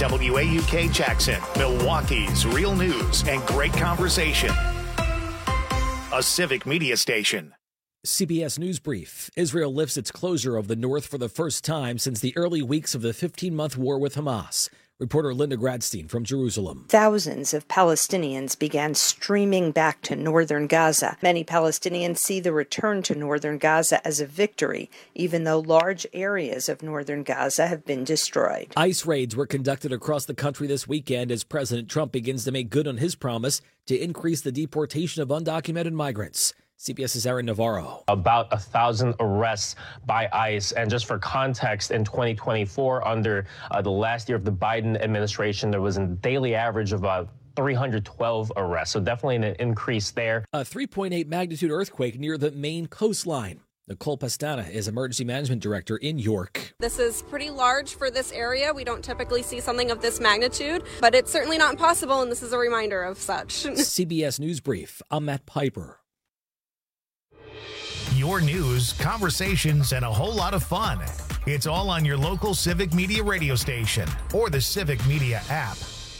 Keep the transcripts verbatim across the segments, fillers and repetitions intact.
W A U K Jackson, Milwaukee's real news and great conversation. A Civic Media station. C B S News Brief. Israel lifts its closure of the north for the first time since the early weeks of the fifteen-month war with Hamas. Reporter Linda Gradstein from Jerusalem. Thousands of Palestinians began streaming back to northern Gaza. Many Palestinians see the return to northern Gaza as a victory, even though large areas of northern Gaza have been destroyed. ICE raids were conducted across the country this weekend as President Trump begins to make good on his promise to increase the deportation of undocumented migrants. CBS's Aaron Navarro. About a thousand arrests by ICE. And just for context, in twenty twenty-four, under uh, the last year of the Biden administration, there was a daily average of about three hundred twelve arrests. So definitely an increase there. A three point eight magnitude earthquake near the Maine coastline. Nicole Pastana is Emergency Management Director in York. This is pretty large for this area. We don't typically see something of this magnitude, but it's certainly not impossible, and this is a reminder of such. C B S News Brief. I'm Matt Piper. Your news, conversations, and a whole lot of fun. It's all on your local Civic Media radio station or the Civic Media app.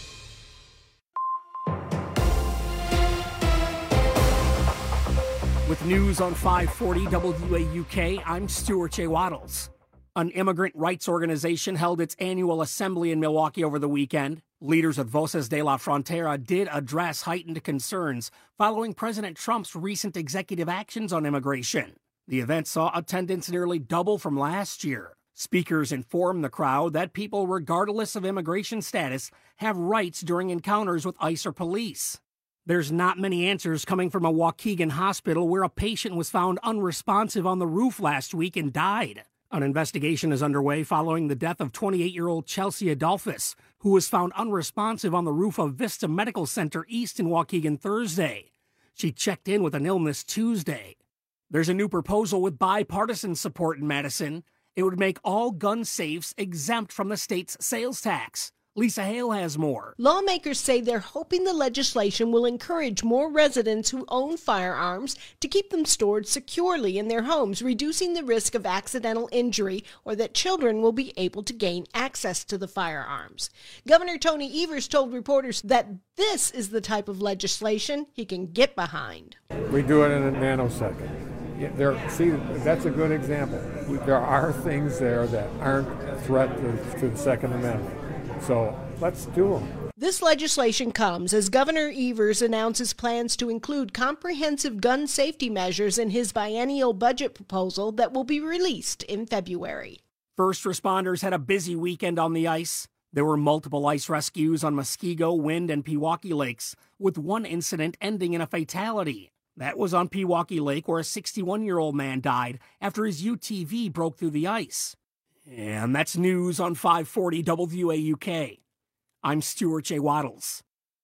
With news on five forty W A U K, I'm Stuart J. Waddles. An immigrant rights organization held its annual assembly in Milwaukee over the weekend. Leaders of Voces de la Frontera did address heightened concerns following President Trump's recent executive actions on immigration. The event saw attendance nearly double from last year. Speakers informed the crowd that people, regardless of immigration status, have rights during encounters with ICE or police. There's not many answers coming from a Waukegan hospital where a patient was found unresponsive on the roof last week and died. An investigation is underway following the death of twenty-eight-year-old Chelsea Adolphus, who was found unresponsive on the roof of Vista Medical Center East in Waukegan Thursday. She checked in with an illness Tuesday. There's a new proposal with bipartisan support in Madison. It would make all gun safes exempt from the state's sales tax. Lisa Hale has more. Lawmakers say they're hoping the legislation will encourage more residents who own firearms to keep them stored securely in their homes, reducing the risk of accidental injury or that children will be able to gain access to the firearms. Governor Tony Evers told reporters that this is the type of legislation he can get behind. We do it in a nanosecond. Yeah, there, see, that's a good example. We, there are things there that aren't a threat to, to the Second Amendment. So let's do them. This legislation comes as Governor Evers announces plans to include comprehensive gun safety measures in his biennial budget proposal that will be released in February. First responders had a busy weekend on the ice. There were multiple ice rescues on Muskego, Wind, and Pewaukee Lakes, with one incident ending in a fatality. That was on Pewaukee Lake, where a sixty-one-year-old man died after his U T V broke through the ice. And that's news on five forty W A U K. I'm Stuart J. Waddles.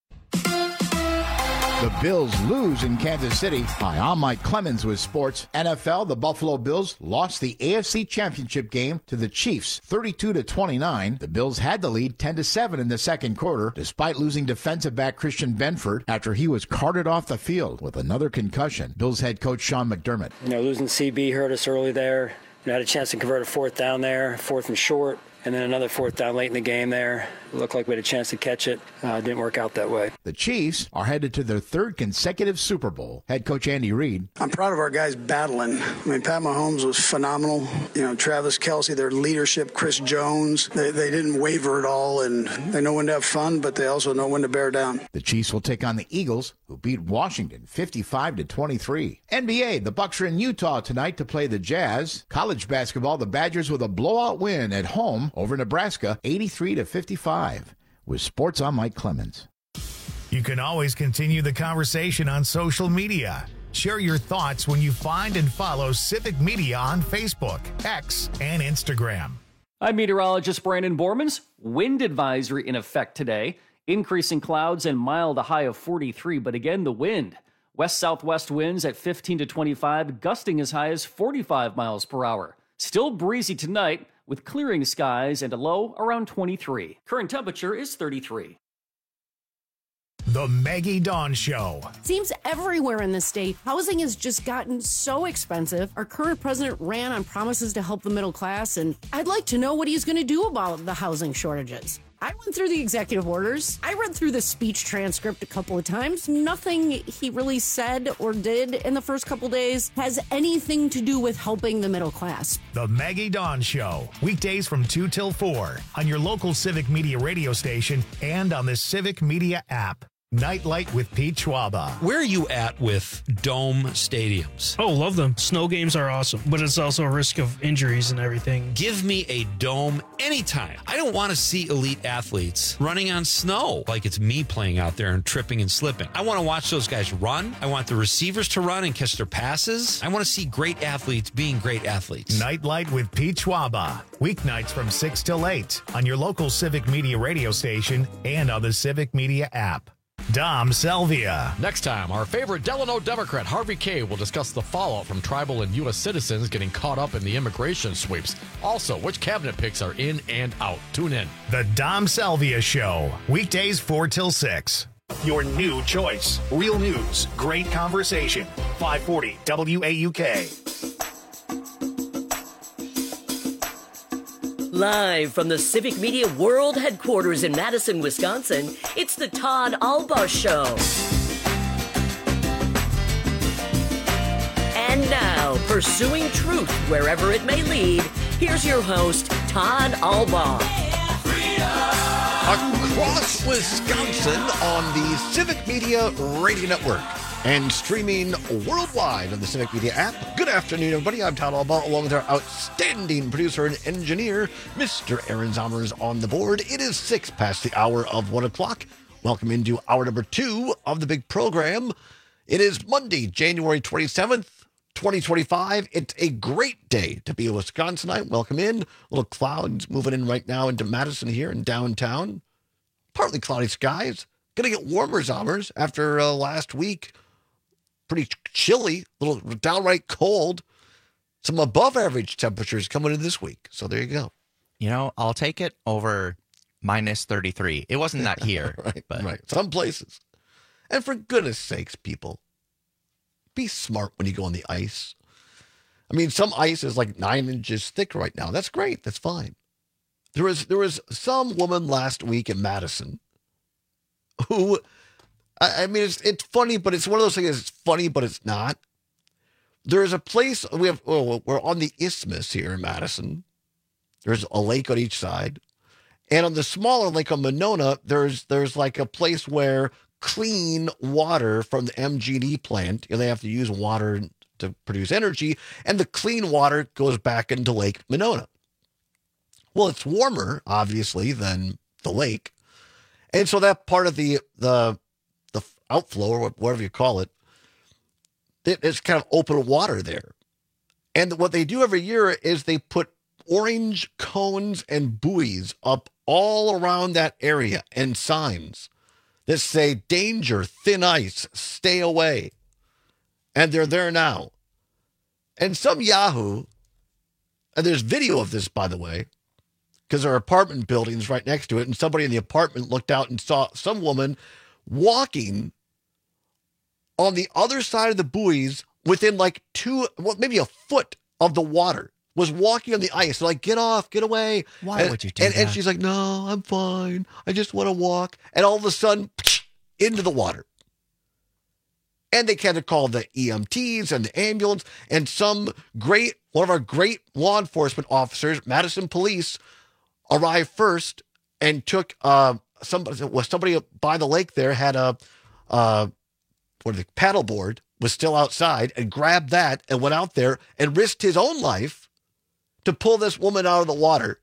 The Bills lose in Kansas City. Hi, I'm Mike Clemens with sports. N F L, the Buffalo Bills lost the A F C Championship game to the Chiefs thirty-two to twenty-nine. The Bills had the lead ten to seven in the second quarter, despite losing defensive back Christian Benford after he was carted off the field with another concussion. Bills head coach Sean McDermott. You know, losing C B hurt us early there. You know, had a chance to convert a fourth down there, fourth and short, and then another fourth down late in the game there. It looked like we had a chance to catch it. Uh, it didn't work out that way. The Chiefs are headed to their third consecutive Super Bowl. Head coach Andy Reid. I'm proud of our guys battling. I mean, Pat Mahomes was phenomenal. You know, Travis Kelce, their leadership, Chris Jones, they, they didn't waver at all, and they know when to have fun, but they also know when to bear down. The Chiefs will take on the Eagles, who beat Washington fifty-five to twenty-three. N B A, the Bucks are in Utah tonight to play the Jazz. College basketball, the Badgers with a blowout win at home over Nebraska, eighty-three to fifty-five. With sports, I'm Mike Clemens. You can always continue the conversation on social media. Share your thoughts when you find and follow Civic Media on Facebook, X, and Instagram. I'm meteorologist Brandon Bormans. Wind advisory in effect today. Increasing clouds and mild, a high of forty-three, but again, the wind. West-southwest winds at fifteen to twenty-five, gusting as high as forty-five miles per hour. Still breezy tonight, with clearing skies and a low around twenty-three. Current temperature is thirty-three. The Maggie Dawn Show. Seems everywhere in the state, housing has just gotten so expensive. Our current president ran on promises to help the middle class, and I'd like to know what he's going to do about the housing shortages. I went through the executive orders. I read through the speech transcript a couple of times. Nothing he really said or did in the first couple days has anything to do with helping the middle class. The Maggie Dawn Show, weekdays from two till four on your local Civic Media radio station and on the Civic Media app. Nightlight with Pete Schwaba. Where are you at with dome stadiums? Oh, love them. Snow games are awesome, but it's also a risk of injuries and everything. Give me a dome anytime. I don't want to see elite athletes running on snow like it's me playing out there and tripping and slipping. I want to watch those guys run. I want the receivers to run and catch their passes. I want to see great athletes being great athletes. Nightlight with Pete Schwaba. Weeknights from six till eight on your local Civic Media radio station and on the Civic Media app. Dom Salvia. Next time, our favorite Delano Democrat, Harvey Kaye, will discuss the fallout from tribal and U S citizens getting caught up in the immigration sweeps. Also, which cabinet picks are in and out. Tune in. The Dom Salvia Show. Weekdays four till six. Your new choice. Real news. Great conversation. five forty W A U K. Live from the Civic Media World Headquarters in Madison, Wisconsin, it's the Todd Albaugh Show. And now, pursuing truth wherever it may lead, here's your host, Todd Albaugh. Across Wisconsin on the Civic Media Radio Network and streaming worldwide on the Civic Media app. Good afternoon, everybody. I'm Todd Albaugh, along with our outstanding producer and engineer, Mister Aaron Zommers, on the board. It is six past the hour of one o'clock. Welcome into hour number two of the big program. It is Monday, January twenty-seventh, twenty twenty-five. It's a great day to be a Wisconsinite. Welcome in. Little clouds moving in right now into Madison here in downtown. Partly cloudy skies. Going to get warmer, Zommers, after uh, last week. Pretty chilly, a little downright cold. Some above average temperatures coming in this week. So there you go. You know, I'll take it over minus thirty-three. It wasn't that here. right, but. right. Some places. And for goodness sakes, people, be smart when you go on the ice. I mean, some ice is like nine inches thick right now. That's great. That's fine. There was, there was some woman last week in Madison who... I mean, it's it's funny, but it's one of those things. It's funny, but it's not. There's a place we have. Well, we're on the isthmus here in Madison. There's a lake on each side, and on the smaller lake on Monona, there's there's like a place where clean water from the M G D plant. You know, they have to use water to produce energy, and the clean water goes back into Lake Monona. Well, it's warmer, obviously, than the lake, and so that part of the the the outflow, or whatever you call it, it's kind of open water there. And what they do every year is they put orange cones and buoys up all around that area and signs that say, danger, thin ice, stay away. And they're there now. And some Yahoo, and there's video of this, by the way, because there are apartment buildings right next to it, and somebody in the apartment looked out and saw some woman walking on the other side of the buoys within like two, well, maybe a foot of the water, was walking on the ice. They're like, get off, get away. Why and, would you do and, that? And she's like, no, I'm fine. I just want to walk. And all of a sudden, into the water. And they had to call the E M Ts and the ambulance, and some great, one of our great law enforcement officers, Madison Police, arrived first and took, uh, somebody, was somebody by the lake there had a, uh, what the paddleboard was still outside, and grabbed that and went out there and risked his own life to pull this woman out of the water.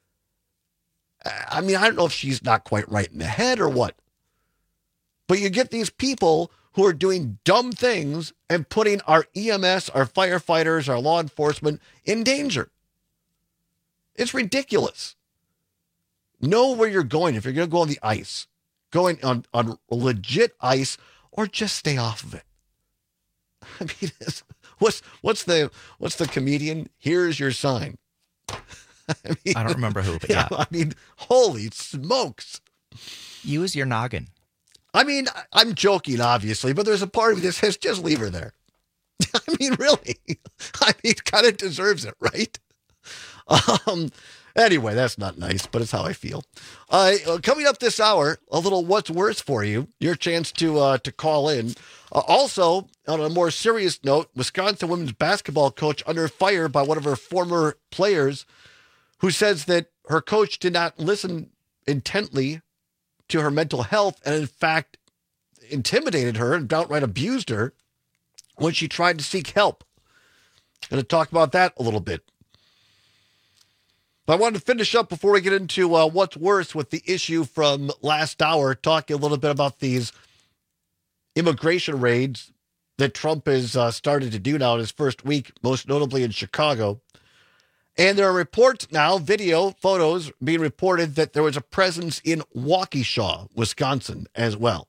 I mean, I don't know if she's not quite right in the head or what, but you get these people who are doing dumb things and putting our E M S, our firefighters, our law enforcement in danger. It's ridiculous. Know where you're going. If you're going to go on the ice, going on, on legit ice, or just stay off of it. I mean, what's what's the what's the comedian? Here's your sign. I mean, I don't remember who, but yeah. I mean, holy smokes. Use your noggin. I mean, I'm joking, obviously, but there's a part of me that says, just leave her there. I mean, really. I mean, kind of deserves it, right? Um, Anyway, that's not nice, but it's how I feel. Uh, coming up this hour, a little what's worse for you. Your chance to uh, to call in. Uh, also, on a more serious note, Wisconsin women's basketball coach under fire by one of her former players who says that her coach did not listen intently to her mental health and, in fact, intimidated her and outright abused her when she tried to seek help. Going to talk about that a little bit. But I wanted to finish up before we get into uh, what's worse with the issue from last hour, talking a little bit about these immigration raids that Trump has uh, started to do now in his first week, most notably in Chicago. And there are reports now, video, photos being reported that there was a presence in Waukesha, Wisconsin as well.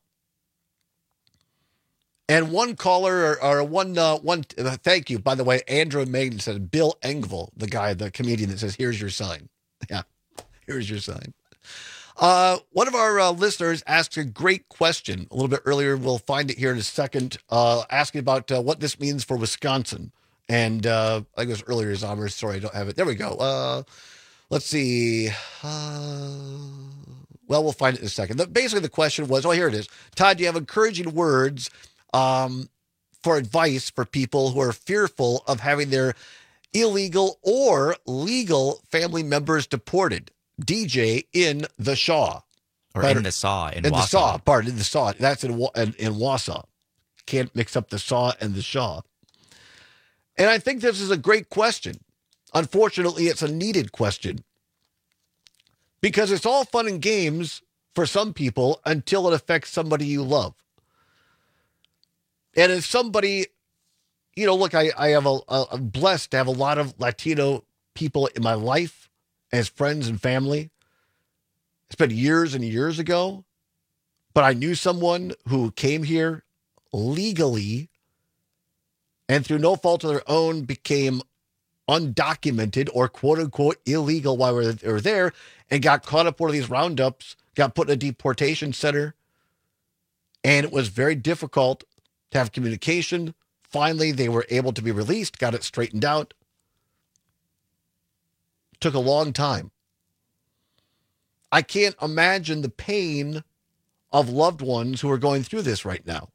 And one caller, or, or one, uh, one, uh, thank you, by the way, Andrew Maiden said, Bill Engvall, the guy, the comedian that says, here's your sign. Yeah, here's your sign. Uh, one of our uh, listeners asked a great question a little bit earlier. We'll find it here in a second, uh, asking about uh, what this means for Wisconsin. And uh, I think it was earlier, Zomer. Sorry, I don't have it. There we go. Uh, let's see. Uh, well, we'll find it in a second. The, basically, the question was, oh, here it is. Todd, do you have encouraging words Um, for advice for people who are fearful of having their illegal or legal family members deported? D J in the Shaw. Or Better, in the Saw in, in Wausau. the Saw, pardon, in the Saw. That's in, in, in Wausau. Can't mix up the Saw and the Shaw. And I think this is a great question. Unfortunately, it's a needed question. Because it's all fun and games for some people until it affects somebody you love. And as somebody, you know, look, I, I have a, a, I'm blessed to have a lot of Latino people in my life as friends and family. It's been years and years ago, but I knew someone who came here legally and through no fault of their own became undocumented or quote unquote illegal while they were there and got caught up in one of these roundups, got put in a deportation center. And it was very difficult to have communication. Finally, they were able to be released, got it straightened out. Took a long time. I can't imagine the pain of loved ones who are going through this right now.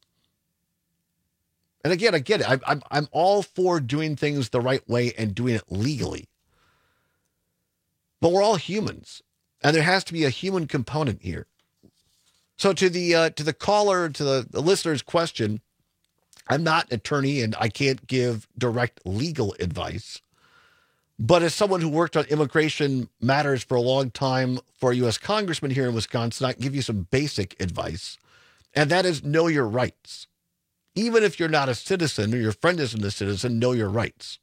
And again, I get it. I, I'm, I'm all for doing things the right way and doing it legally. But we're all humans, and there has to be a human component here. So to the uh, to the caller, to the, the listener's question, I'm not an attorney and I can't give direct legal advice. But as someone who worked on immigration matters for a long time for a U S congressman here in Wisconsin, I can give you some basic advice. And that is know your rights. Even if you're not a citizen or your friend isn't a citizen, know your rights.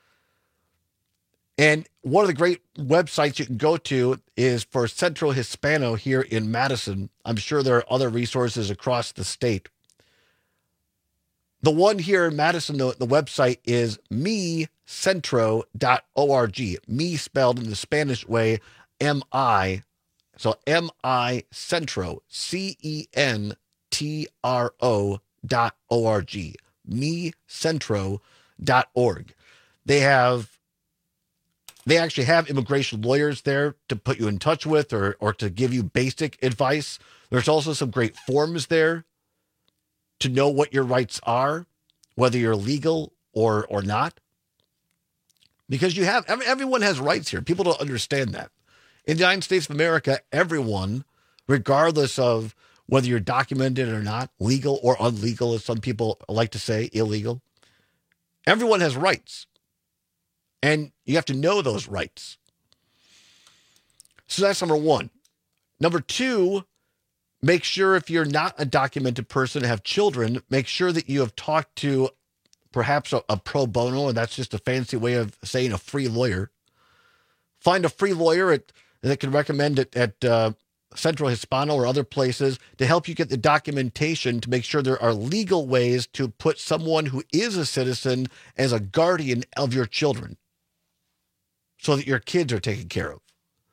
And one of the great websites you can go to is for Centro Hispano here in Madison. I'm sure there are other resources across the state. The one here in Madison, the, the website is me centro dot org. Me spelled in the Spanish way, M I. So M I Centro, C E N T R O dot O R G. me centro dot org. They have, they actually have immigration lawyers there to put you in touch with or, or to give you basic advice. There's also some great forms there to know what your rights are, whether you're legal or or not. Because you have, everyone has rights here. People don't understand that. In the United States of America, everyone, regardless of whether you're documented or not, legal or unlegal, as some people like to say, illegal, everyone has rights. And you have to know those rights. So that's number one. Number two, make sure if you're not a documented person and have children, make sure that you have talked to perhaps a, a pro bono, and that's just a fancy way of saying a free lawyer. Find a free lawyer at, that can recommend it at uh, Centro Hispano or other places to help you get the documentation to make sure there are legal ways to put someone who is a citizen as a guardian of your children so that your kids are taken care of.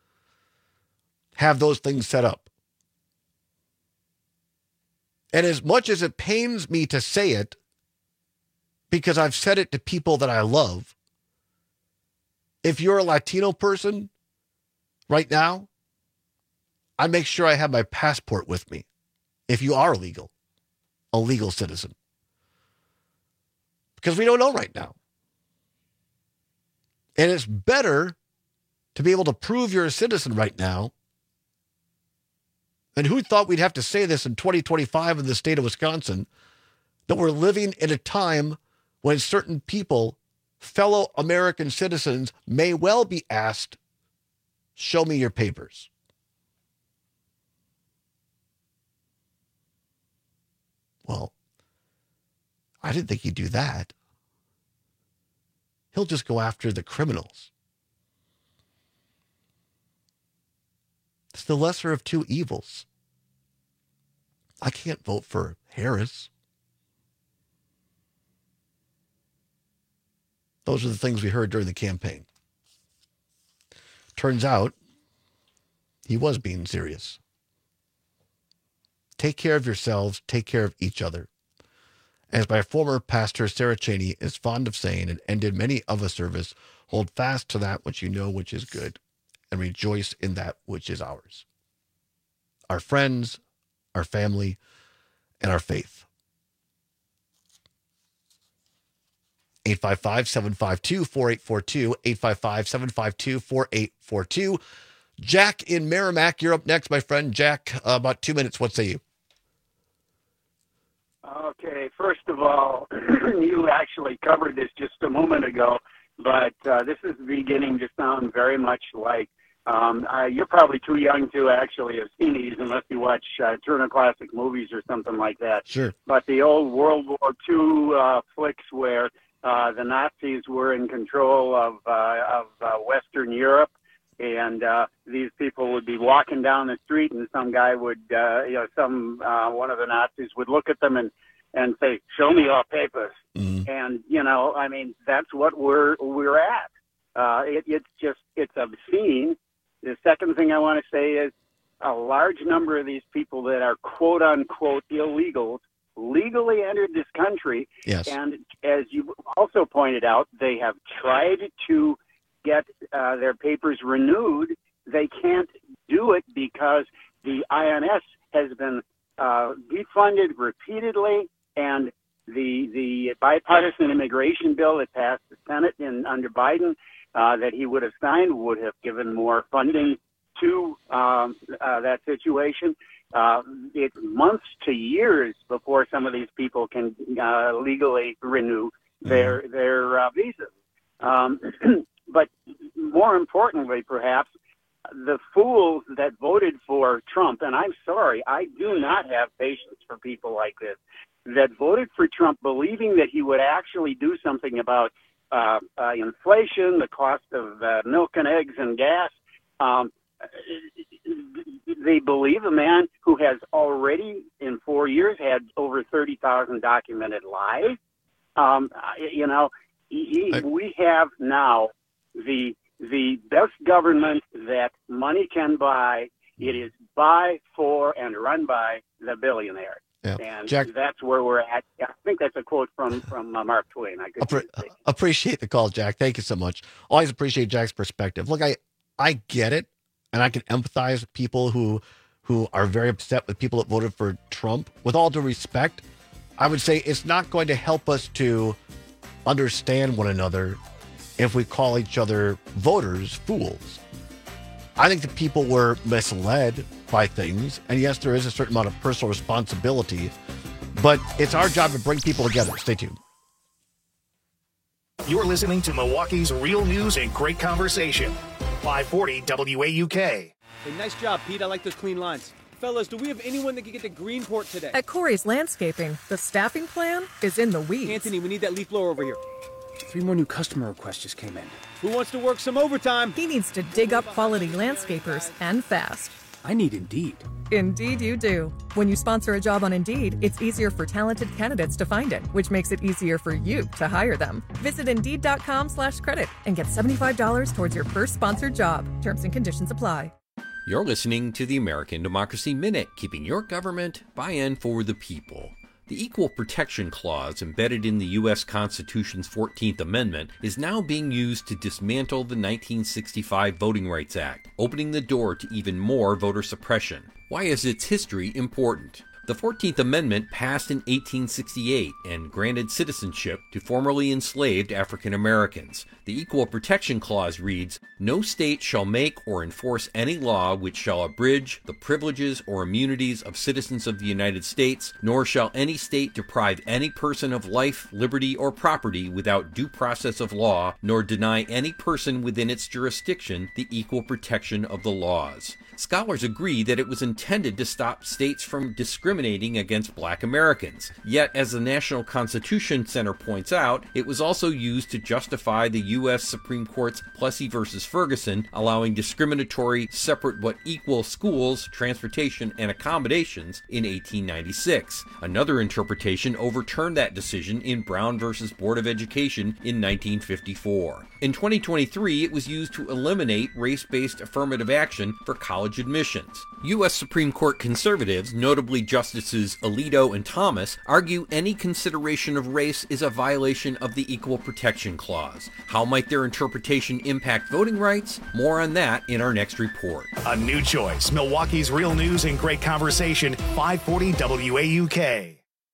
Have those things set up. And as much as it pains me to say it, because I've said it to people that I love, if you're a Latino person right now, I make sure I have my passport with me. If you are legal, a legal citizen. Because we don't know right now. And it's better to be able to prove you're a citizen right now. And who thought we'd have to say this in twenty twenty-five in the state of Wisconsin, that we're living in a time when certain people, fellow American citizens, may well be asked, show me your papers. Well, I didn't think he'd do that. He'll just go after the criminals. It's the lesser of two evils. I can't vote for Harris. Those are the things we heard during the campaign. Turns out, he was being serious. Take care of yourselves. Take care of each other. As my former pastor, Sarah Cheney, is fond of saying and ended many of a service, hold fast to that which you know which is good, and rejoice in that which is ours. Our friends, our family, and our faith. eight five five, seven five two, four eight four two, eight five five, seven five two, four eight four two. Jack in Merrimack, you're up next, my friend. Jack, uh, about two minutes. What say you? Okay, first of all, you actually covered this just a moment ago, but uh, this is beginning to sound very much like, um, uh, you're probably too young to actually have seen these unless you watch uh, Turner Classic Movies or something like that. Sure. But the old World War Two uh, flicks where uh, the Nazis were in control of, uh, of uh, Western Europe, and uh, these people would be walking down the street, and some guy would, uh, you know, some uh, one of the Nazis would look at them and and say, "Show me your papers." Mm-hmm. And you know, I mean, that's what we're we're at. Uh, it, it's just it's obscene. The second thing I want to say is a large number of these people that are quote unquote illegals legally entered this country, yes. And as you also pointed out, they have tried to get uh, their papers renewed. They can't do it because the I N S has been uh, defunded repeatedly, and the the bipartisan immigration bill that passed the Senate in under Biden uh, that he would have signed would have given more funding to um, uh, that situation. Uh, it's months to years before some of these people can uh, legally renew their their uh, visas. Um, But more importantly, perhaps, the fools that voted for Trump, and I'm sorry, I do not have patience for people like this, that voted for Trump believing that he would actually do something about uh, uh, inflation, the cost of uh, milk and eggs and gas. Um, they believe a man who has already, in four years, had over thirty thousand documented lies. Um, you know, he, I- we have now the the best government that money can buy. It is by, for, and run by the billionaires. Yeah. And Jack- that's where we're at. I think that's a quote from, from uh, Mark Twain. I could Appre- appreciate the call, Jack. Thank you so much. Always appreciate Jack's perspective. Look, I, I get it, and I can empathize with people who who are very upset with people that voted for Trump. With all due respect, I would say it's not going to help us to understand one another if we call each other voters fools. I think that people were misled by things, and yes, there is a certain amount of personal responsibility, but it's our job to bring people together. Stay tuned. You're listening to Milwaukee's Real News and Great Conversation. five forty W A U K. Hey, nice job, Pete. I like those clean lines. Fellas, do we have anyone that can get to Greenport today? At Corey's Landscaping, the staffing plan is in the weeds. Anthony, we need that leaf blower over here. Three more new customer requests just came in. Who wants to work some overtime? He needs to dig up quality landscapers, and fast. I need Indeed. Indeed you do. When you sponsor a job on Indeed, it's easier for talented candidates to find it, which makes it easier for you to hire them. Visit Indeed.com slash credit and get seventy-five dollars towards your first sponsored job. Terms and conditions apply. You're listening to the American Democracy Minute, keeping your government by and for the people. The Equal Protection Clause, embedded in the U S Constitution's fourteenth Amendment, is now being used to dismantle the nineteen sixty-five Voting Rights Act, opening the door to even more voter suppression. Why is its history important? The fourteenth Amendment passed in eighteen sixty-eight and granted citizenship to formerly enslaved African Americans. The Equal Protection Clause reads, "No state shall make or enforce any law which shall abridge the privileges or immunities of citizens of the United States, nor shall any state deprive any person of life, liberty, or property without due process of law, nor deny any person within its jurisdiction the equal protection of the laws." Scholars agree that it was intended to stop states from discriminating against black Americans. Yet, as the National Constitution Center points out, it was also used to justify the U S Supreme Court's Plessy versus Ferguson, allowing discriminatory, separate but equal schools, transportation, and accommodations in eighteen ninety-six. Another interpretation overturned that decision in Brown versus Board of Education in nineteen fifty-four. In twenty twenty-three, it was used to eliminate race-based affirmative action for college admissions. U S Supreme Court conservatives, notably Justices Alito and Thomas, argue any consideration of race is a violation of the Equal Protection Clause. How might their interpretation impact voting rights? More on that in our next report. A new choice, Milwaukee's real news and great conversation, five forty W A U K.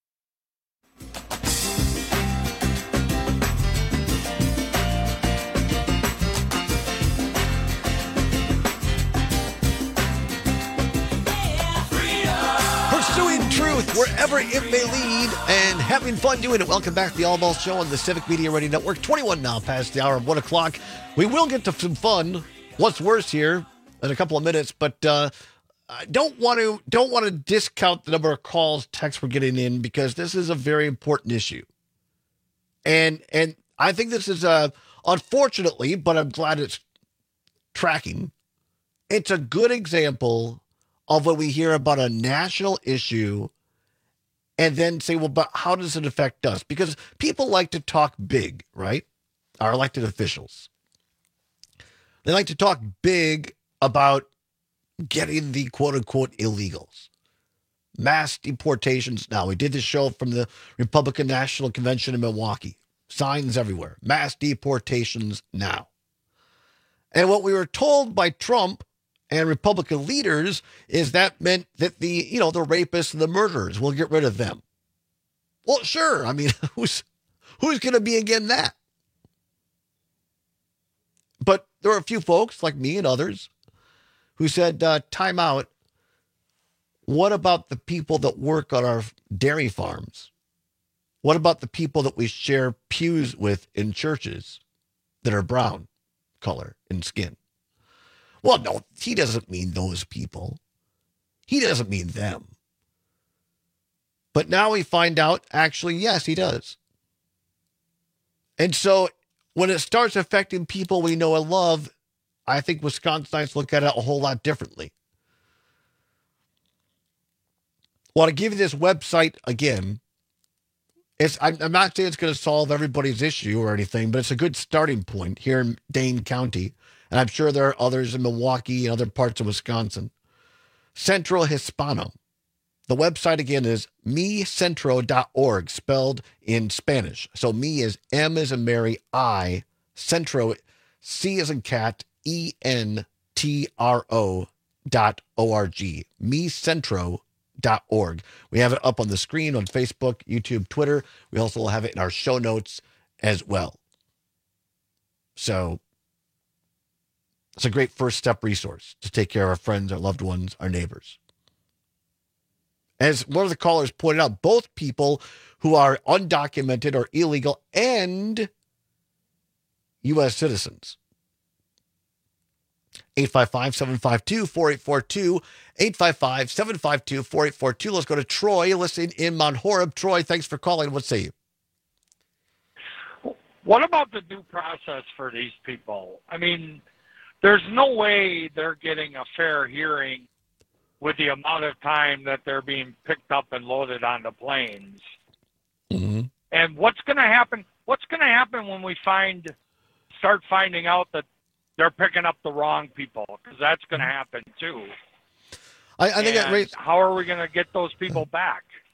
Pursuing truth wherever it may lead and having fun doing it. Welcome back to the All Balls Show on the Civic Media Radio Network. twenty-one now past the hour of one o'clock. We will get to some fun. What's worse here in a couple of minutes, but uh, I don't want to don't want to discount the number of calls, texts we're getting in because this is a very important issue. And and I think this is uh, unfortunately, but I'm glad it's tracking. It's a good example of when we hear about a national issue and then say, well, but how does it affect us? Because people like to talk big, right? Our elected officials. They like to talk big about getting the quote-unquote illegals. Mass deportations now. We did this show from the Republican National Convention in Milwaukee. Signs everywhere. Mass deportations now. And what we were told by Trump and Republican leaders is that meant that the, you know, the rapists and the murderers, we'll get rid of them. Well, sure. I mean, who's who's going to be against that? But there are a few folks like me and others who said, uh, time out. What about the people that work on our dairy farms? What about the people that we share pews with in churches that are brown color in skin? Well, no, he doesn't mean those people. He doesn't mean them. But now we find out, actually, yes, he does. And so when it starts affecting people we know and love, I think Wisconsinites look at it a whole lot differently. Well, to give you this website again, it's, I'm, I'm not saying it's going to solve everybody's issue or anything, but it's a good starting point here in Dane County. And I'm sure there are others in Milwaukee and other parts of Wisconsin. Centro Hispano. The website again is me centro dot org, spelled in Spanish. So me is M as in Mary, I, Centro, C as in cat, E N T R O dot O R G. me centro dot org. We have it up on the screen on Facebook, YouTube, Twitter. We also have it in our show notes as well. So it's a great first step resource to take care of our friends, our loved ones, our neighbors. As one of the callers pointed out, both people who are undocumented or illegal and U S citizens. eight five five, seven five two, four eight four two, eight five five, seven five two, four eight four two. Let's go to Troy, listening in Mount Horeb. Troy, thanks for calling. What say you? What about the due process for these people? I mean, there's no way they're getting a fair hearing with the amount of time that they're being picked up and loaded onto planes. Mm-hmm. And what's going to happen? What's going to happen when we find, start finding out that they're picking up the wrong people? Because that's going to happen too. I, I think that raised, how are we going to get those people back?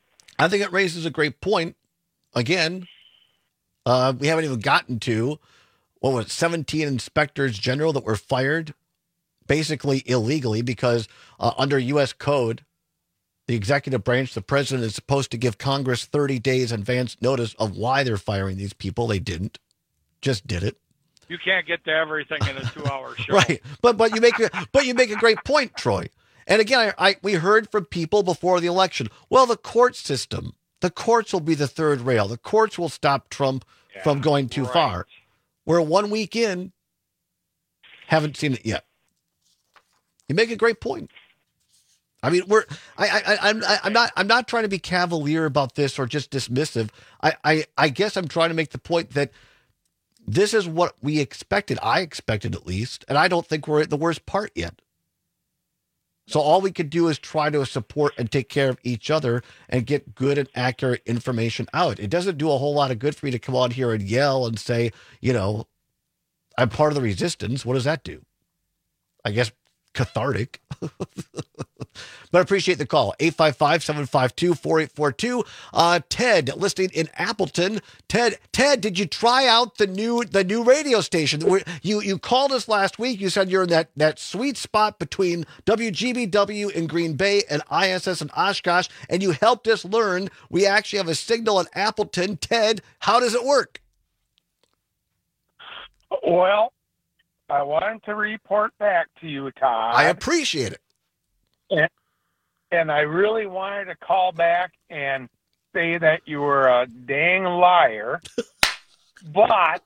I think it raises a great point. Again, uh, we haven't even gotten to, what was it, seventeen inspectors general that were fired basically illegally because uh, under U S code, the executive branch, the president, is supposed to give Congress thirty days advance notice of why they're firing these people. They didn't. Just did it. You can't get to everything in a two-hour show. Right. But but you make a, but you make a great point, Troy. And again, I, I we heard from people before the election. Well, the court system, the courts will be the third rail. The courts will stop Trump yeah, from going too right. far. We're one week in, haven't seen it yet. You make a great point. I mean, we're I I I'm I'm not I'm not trying to be cavalier about this or just dismissive. I I, I guess I'm trying to make the point that this is what we expected. I expected at least, and I don't think we're at the worst part yet. So all we could do is try to support and take care of each other and get good and accurate information out. It doesn't do a whole lot of good for you to come on here and yell and say, you know, I'm part of the resistance. What does that do? I guess cathartic. But I appreciate the call. eight five five, seven five two, four eight four two. Uh, Ted, listening in Appleton. Ted, Ted, did you try out the new the new radio station? You you called us last week. You said you're in that, that sweet spot between W G B W in Green Bay and I S S in Oshkosh, and you helped us learn we actually have a signal in Appleton. Ted, how does it work? Well, I wanted to report back to you, Todd. I appreciate it. And, and I really wanted to call back and say that you were a dang liar, but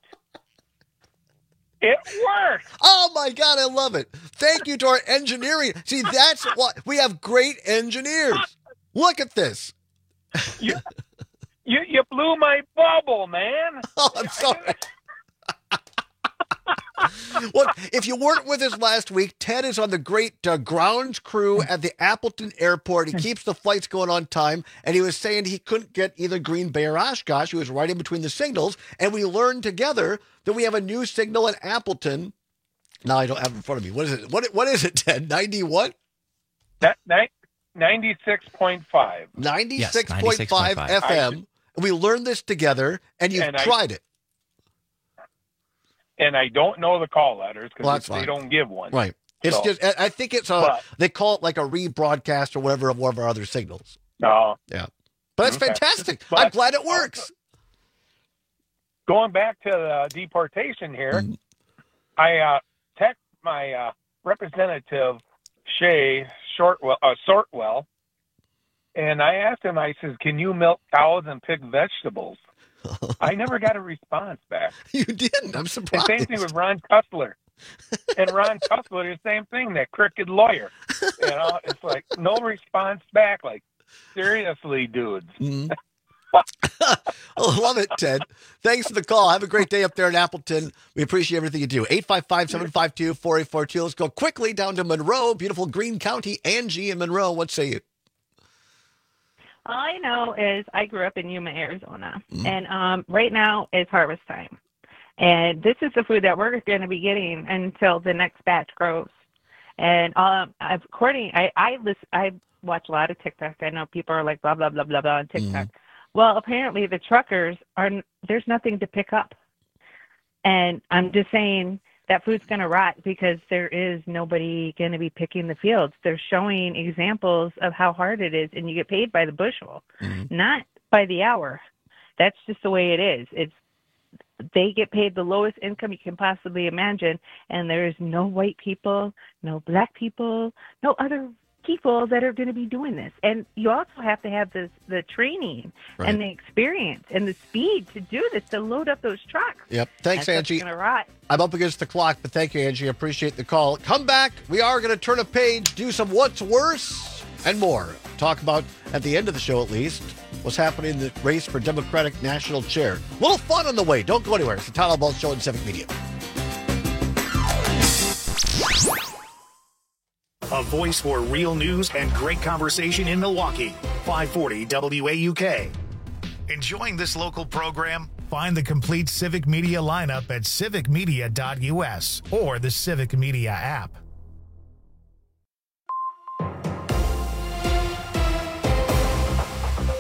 it worked. Oh, my God, I love it. Thank you to our engineering. See, that's what we have great engineers. Look at this. You, you, you blew my bubble, man. Oh, I'm sorry. Well, if you weren't with us last week, Ted is on the great uh, grounds crew at the Appleton Airport. He keeps the flights going on time, and he was saying he couldn't get either Green Bay or Oshkosh. He was right in between the signals, and we learned together that we have a new signal in Appleton. Now I don't have it in front of me. What is it? What What is it, Ted? ninety what? That ninety-six point five. ninety-six point five F M. We learned this together, and you tried it. And I don't know the call letters because well, they don't give one. Right. It's so, just, I think it's a, but, they call it like a rebroadcast or whatever of one of our other signals. No. Yeah. But that's okay. Fantastic. But, I'm glad it works. Going back to the deportation here, mm-hmm. I uh, text my uh, representative, Shay Shortwell, uh, Sortwell, and I asked him, I says, can you milk cows and pick vegetables? I never got a response back. You didn't? I'm surprised. And same thing with Ron Tussler. And Ron Tussler, the same thing, that crooked lawyer. You know, it's like no response back. Like, seriously, dudes. Mm-hmm. I love it, Ted. Thanks for the call. Have a great day up there in Appleton. We appreciate everything you do. eight five five, seven five two, four eight four two. Let's go quickly down to Monroe, beautiful Greene County. Angie in Monroe, what say you? All I know is I grew up in Yuma, Arizona, mm-hmm. and um, right now is harvest time. And this is the food that we're going to be getting until the next batch grows. And um, according, I I, listen, I watch a lot of TikTok. I know people are like blah, blah, blah, blah, blah on TikTok. Mm-hmm. Well, apparently the truckers, are there's nothing to pick up. And I'm just saying that food's going to rot because there is nobody going to be picking the fields. They're showing examples of how hard it is, and you get paid by the bushel, mm-hmm. not by the hour. That's just the way it is. It's they get paid the lowest income you can possibly imagine, and there's no white people, no black people, no other people that are going to be doing this. And you also have to have this, the training right. and the experience and the speed to do this, to load up those trucks. Yep. Thanks, That's Angie. Gonna rot. I'm up against the clock, but thank you, Angie. I appreciate the call. Come back. We are going to turn a page, do some what's worse and more. Talk about, at the end of the show at least, what's happening in the race for Democratic National Chair. A little fun on the way. Don't go anywhere. It's the Todd Albaugh Show on Civic Media. A voice for real news and great conversation in Milwaukee. five forty W A U K. Enjoying this local program? Find the complete Civic Media lineup at civic media dot U S or the Civic Media app. With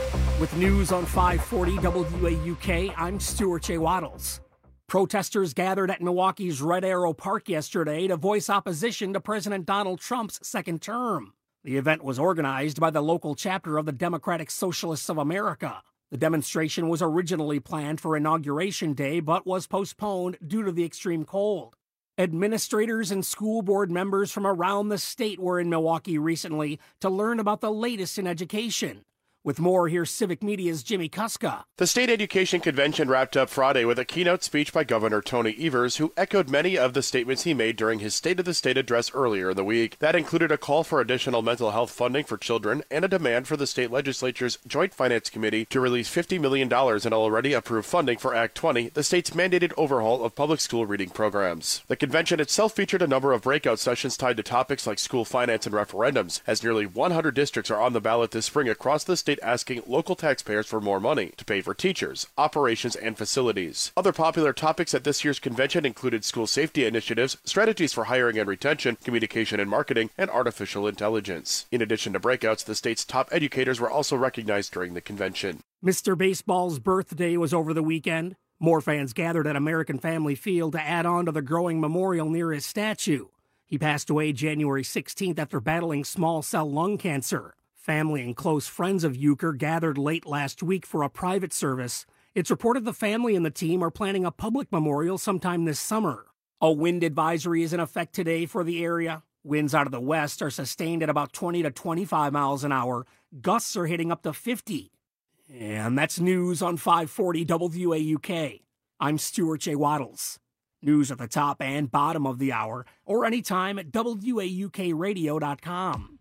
With news on five forty W A U K, I'm Stuart J. Waddles. Protesters gathered at Milwaukee's Red Arrow Park yesterday to voice opposition to President Donald Trump's second term. The event was organized by the local chapter of the Democratic Socialists of America. The demonstration was originally planned for Inauguration Day, but was postponed due to the extreme cold. Administrators and school board members from around the state were in Milwaukee recently to learn about the latest in education. With more, here's Civic Media's Jimmy Kuska. The State Education Convention wrapped up Friday with a keynote speech by Governor Tony Evers, who echoed many of the statements he made during his State of the State address earlier in the week. That included a call for additional mental health funding for children and a demand for the state legislature's Joint Finance Committee to release fifty million dollars in already approved funding for Act twenty, the state's mandated overhaul of public school reading programs. The convention itself featured a number of breakout sessions tied to topics like school finance and referendums, as nearly one hundred districts are on the ballot this spring across the state asking local taxpayers for more money to pay for teachers, operations, and facilities. Other popular topics at this year's convention included school safety initiatives, strategies for hiring and retention, communication and marketing, and artificial intelligence. In addition to breakouts, the state's top educators were also recognized during the convention. Mister Baseball's birthday was over the weekend. More fans gathered at American Family Field to add on to the growing memorial near his statue. He passed away January sixteenth after battling small cell lung cancer. Family and close friends of Euchre gathered late last week for a private service. It's reported the family and the team are planning a public memorial sometime this summer. A wind advisory is in effect today for the area. Winds out of the west are sustained at about twenty to twenty-five miles an hour. Gusts are hitting up to fifty. And that's news on five forty W A U K. I'm Stuart J. Waddles. News at the top and bottom of the hour, or anytime at W A U K radio dot com.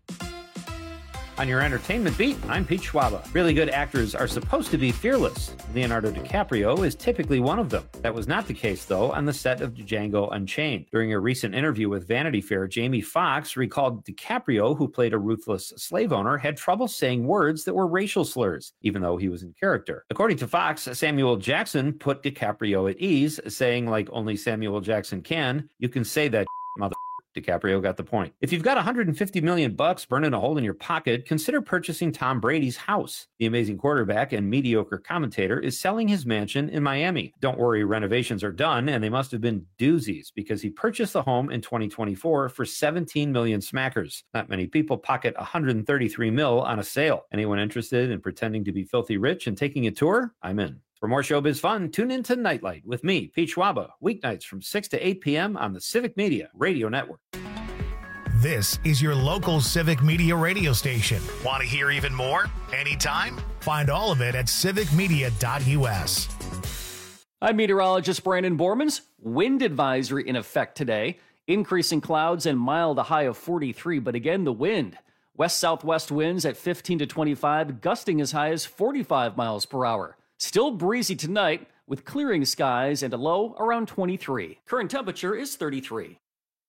On your entertainment beat, I'm Pete Schwaba. Really good actors are supposed to be fearless. Leonardo DiCaprio is typically one of them. That was not the case, though, on the set of Django Unchained. During a recent interview with Vanity Fair, Jamie Foxx recalled DiCaprio, who played a ruthless slave owner, had trouble saying words that were racial slurs, even though he was in character. According to Fox, Samuel Jackson put DiCaprio at ease, saying, like only Samuel Jackson can, "You can say that, mother." DiCaprio got the point. If you've got one hundred fifty million bucks burning a hole in your pocket, consider purchasing Tom Brady's house. The amazing quarterback and mediocre commentator is selling his mansion in Miami. Don't worry, renovations are done, and they must have been doozies because he purchased the home in twenty twenty-four for seventeen million smackers. Not many people pocket one hundred thirty-three mil on a sale. Anyone interested in pretending to be filthy rich and taking a tour? I'm in. For more showbiz fun, tune in to Nightlight with me, Pete Schwaba, weeknights from six to eight p.m. on the Civic Media Radio Network. This is your local Civic Media radio station. Want to hear even more? Anytime? Find all of it at civic media dot u s. I'm meteorologist Brandon Bormans. Wind advisory in effect today. Increasing clouds and mild, a high of forty-three, but again, the wind. West-southwest winds at fifteen to twenty-five, gusting as high as forty-five miles per hour. Still breezy tonight with clearing skies and a low around twenty-three. Current temperature is thirty-three.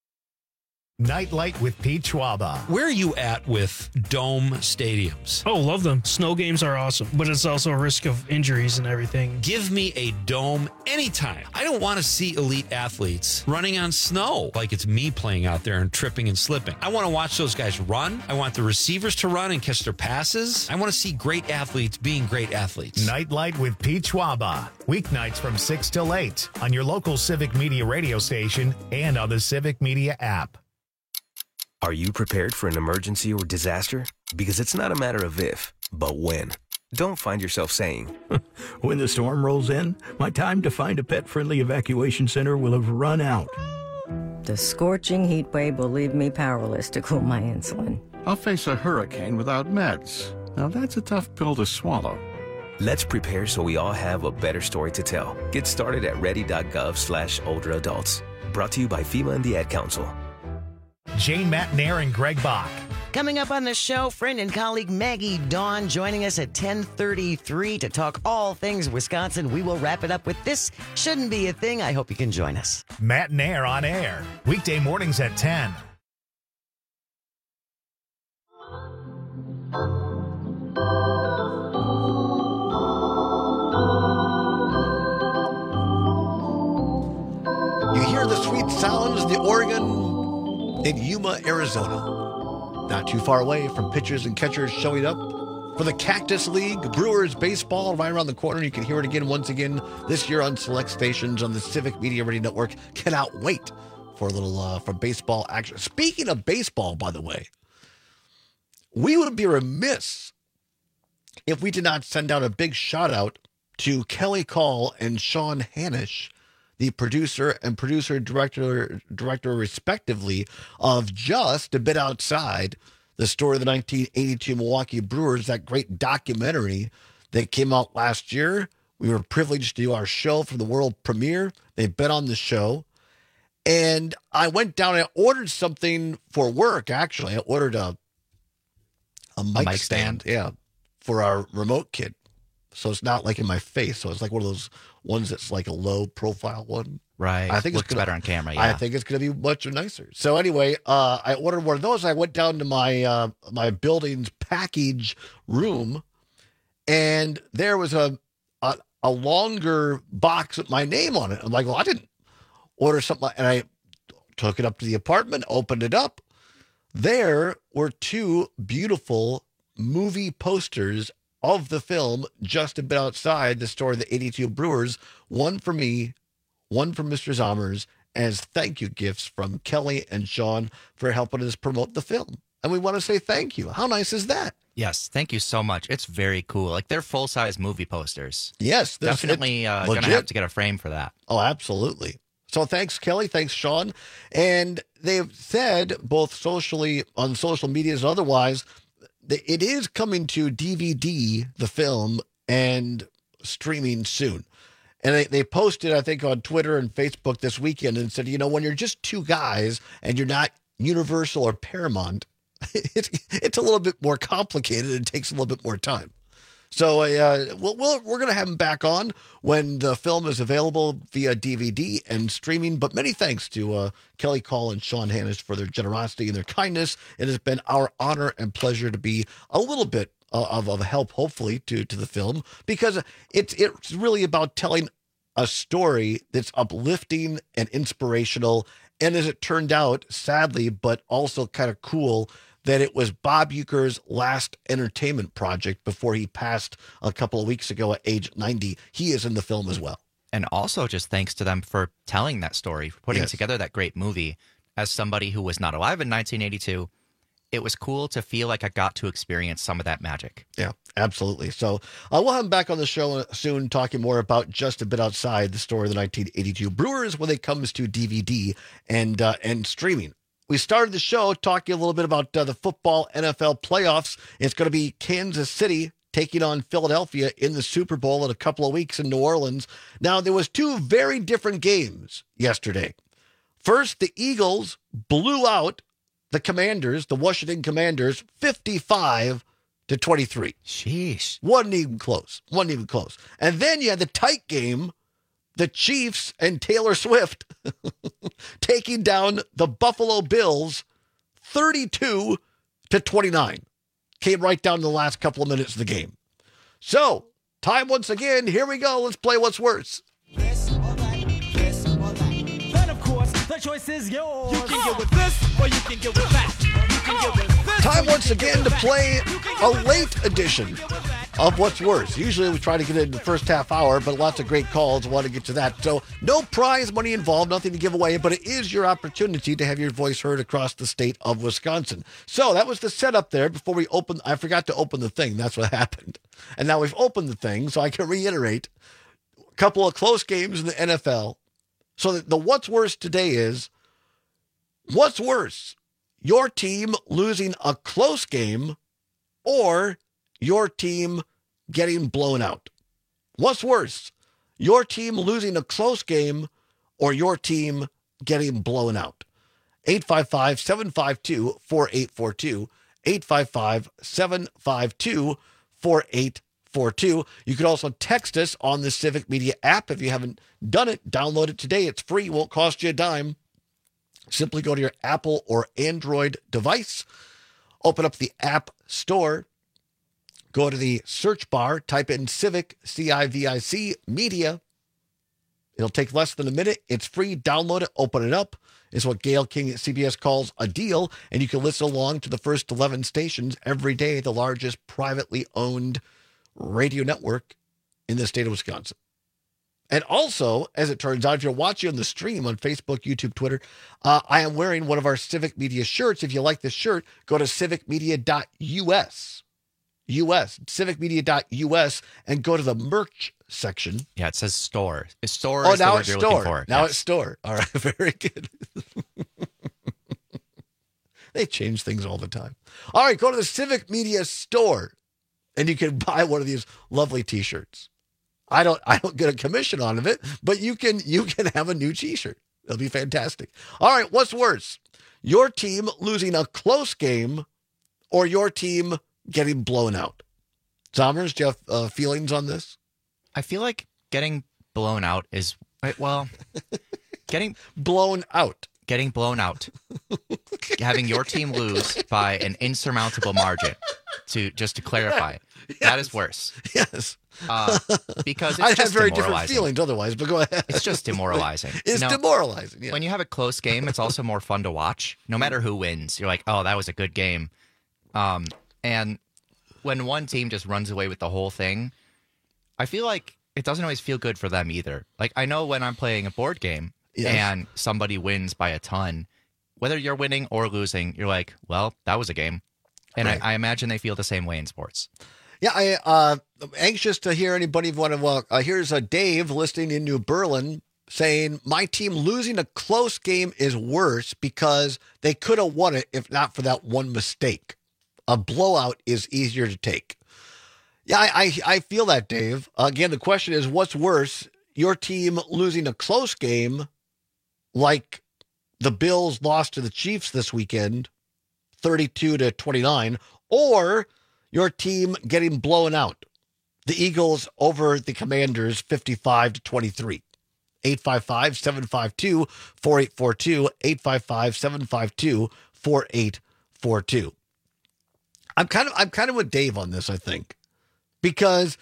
Nightlight with Pete Schwaba. Where are you at with dome stadiums? Oh, love them. Snow games are awesome, but it's also a risk of injuries and everything. Give me a dome anytime. I don't want to see elite athletes running on snow like it's me playing out there and tripping and slipping. I want to watch those guys run. I want the receivers to run and catch their passes. I want to see great athletes being great athletes. Nightlight with Pete Schwaba. Weeknights from six till eight on your local Civic Media radio station and on the Civic Media app. Are you prepared for an emergency or disaster? Because it's not a matter of if, but when. Don't find yourself saying, when the storm rolls in, my time to find a pet-friendly evacuation center will have run out. The scorching heat wave will leave me powerless to cool my insulin. I'll face a hurricane without meds. Now that's a tough pill to swallow. Let's prepare so we all have a better story to tell. Get started at ready.gov slash older adults. Brought to you by FEMA and the Ad Council. Jane Matnair and Greg Bach. Coming up on the show, friend and colleague Maggie Dawn joining us at ten thirty-three to talk all things Wisconsin. We will wrap it up with This Shouldn't Be a Thing. I hope you can join us. Matnair on air, weekday mornings at ten. You hear the sweet sounds of the Oregon in Yuma, Arizona. Not too far away from pitchers and catchers showing up for the Cactus League. Brewers baseball right around the corner. You can hear it again once again this year on select stations on the Civic Media Radio Network. Cannot wait for a little uh, for baseball action. Speaking of baseball, by the way, we would be remiss if we did not send out a big shout out to Kelly Call and Sean Hanish, the producer and producer director director respectively of Just a Bit Outside, the story of the nineteen eighty-two Milwaukee Brewers, that great documentary that came out last year. We were privileged to do our show for the world premiere. They've been on the show. And I went down and I ordered something for work, actually. I ordered a a mic, a mic stand, stand, yeah, for our remote kit. So it's not like in my face. So it's like one of those ones that's like a low profile one. Right. I think Looks it's gonna, better on camera, yeah. I think it's going to be much nicer. So anyway, uh, I ordered one of those. I went down to my uh, my building's package room, and there was a, a a longer box with my name on it. I'm like, well, I didn't order something. Like, and I took it up to the apartment, opened it up. There were two beautiful movie posters of the film Just a Bit Outside, the story of the eighty-two Brewers, one for me, one for Mister Zommers, as thank you gifts from Kelly and Sean for helping us promote the film. And we want to say thank you. How nice is that? Yes, thank you so much. It's very cool. Like, they're full-size movie posters. Yes. this- Definitely uh, legit. going to have to get a frame for that. Oh, absolutely. So thanks, Kelly. Thanks, Sean. And they've said, both socially, on social medias and otherwise, that it is coming to D V D, the film, and streaming soon. And they, they posted, I think, on Twitter and Facebook this weekend and said, you know, when you're just two guys and you're not Universal or Paramount, it's, it's a little bit more complicated and takes a little bit more time. So uh, we'll, we'll, we're going to have him back on when the film is available via D V D and streaming. But many thanks to uh, Kelly Call and Sean Hanish for their generosity and their kindness. It has been our honor and pleasure to be a little bit uh, of, of help, hopefully, to, to the film, because it's, it's really about telling a story that's uplifting and inspirational. And as it turned out, sadly, but also kind of cool, that it was Bob Uecker's last entertainment project before he passed a couple of weeks ago at age ninety. He is in the film as well. And also just thanks to them for telling that story, for putting Yes. together that great movie. As somebody who was not alive in nineteen eighty-two, it was cool to feel like I got to experience some of that magic. Yeah, absolutely. So uh, we'll have him back on the show soon talking more about Just a Bit Outside, the story of the nineteen eighty-two Brewers when it comes to D V D and uh, and streaming. We started the show talking a little bit about uh, the football N F L playoffs. It's going to be Kansas City taking on Philadelphia in the Super Bowl in a couple of weeks in New Orleans. Now, there was two very different games yesterday. First, the Eagles blew out the Commanders, the Washington Commanders, fifty-five to twenty-three. Sheesh. Wasn't even close. Wasn't even close. And then you had the tight game, the Chiefs and Taylor Swift taking down the Buffalo Bills thirty-two to twenty-nine. Came right down to the last couple of minutes of the game. So, time once again. Here we go. Let's play What's Worse. Then, of course, the choice is yours. You can get with this or you can get with that. You can get with this. Time once again to play a late edition of What's Worse. Usually we try to get it in the first half hour, but lots of great calls. Want to get to that. So no prize money involved, nothing to give away, but it is your opportunity to have your voice heard across the state of Wisconsin. So that was the setup there before we opened. I forgot to open the thing. That's what happened. And now we've opened the thing, so I can reiterate a couple of close games in the N F L. So the, the What's Worse today is, what's worse, your team losing a close game or your team getting blown out? What's worse, your team losing a close game or your team getting blown out? eight five five, seven five two, four eight four two, eight five five, seven five two, four eight four two. You can also text us on the Civic Media app. If you haven't done it, download it today. It's free, won't cost you a dime. Simply go to your Apple or Android device, open up the App Store, go to the search bar, type in Civic, C I V I C, Media, It'll take less than a minute. It's free. Download it, open it up. It's what Gail King at C B S calls a deal, and you can listen along to the first eleven stations every day, the largest privately owned radio network in the state of Wisconsin. And also, as it turns out, if you're watching on the stream on Facebook, YouTube, Twitter, uh, I am wearing one of our Civic Media shirts. If you like this shirt, go to civic media dot U S. U S, civic media dot U S, and go to the merch section. Yeah, it says store. It's store Oh, is the now word it's you're store. looking for. Now Yes. it's store. All right, very good. They change things all the time. All right, go to the Civic Media store, and you can buy one of these lovely T-shirts. I don't, I don't get a commission out of it, but you can, you can have a new T-shirt. It'll be fantastic. All right, what's worse, your team losing a close game, or your team getting blown out? Zommers, do you have uh, feelings on this? I feel like getting blown out is, well, getting blown out. Getting blown out. Having your team lose by an insurmountable margin, to just to clarify. Yes. That is worse. Yes. Uh, because it's I just have very different demoralizing. feelings otherwise, but go ahead. It's just demoralizing. It's You know, demoralizing, yeah. When you have a close game, it's also more fun to watch. No matter who wins, you're like, oh, that was a good game. Um, and when one team just runs away with the whole thing, I feel like it doesn't always feel good for them either. Like, I know when I'm playing a board game Yes. and somebody wins by a ton, whether you're winning or losing, you're like, well, that was a game. And Right. I, I imagine they feel the same way in sports. Yeah, I, uh, I'm anxious to hear anybody want to. Uh, uh, here's a Dave listening in New Berlin saying, my team losing a close game is worse because they could have won it if not for that one mistake. A blowout is easier to take. Yeah, I, I, I feel that, Dave. Uh, again, the question is, what's worse, your team losing a close game like the Bills lost to the Chiefs this weekend, thirty-two to twenty-nine, or your team getting blown out? The Eagles over the Commanders, fifty-five to twenty-three. eight five five, seven five two, four eight four two, eight five five, seven five two, four eight four two. I'm kind of I'm kind of with Dave on this, I think. Because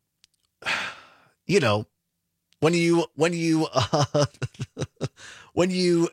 you know, when you when you uh, when you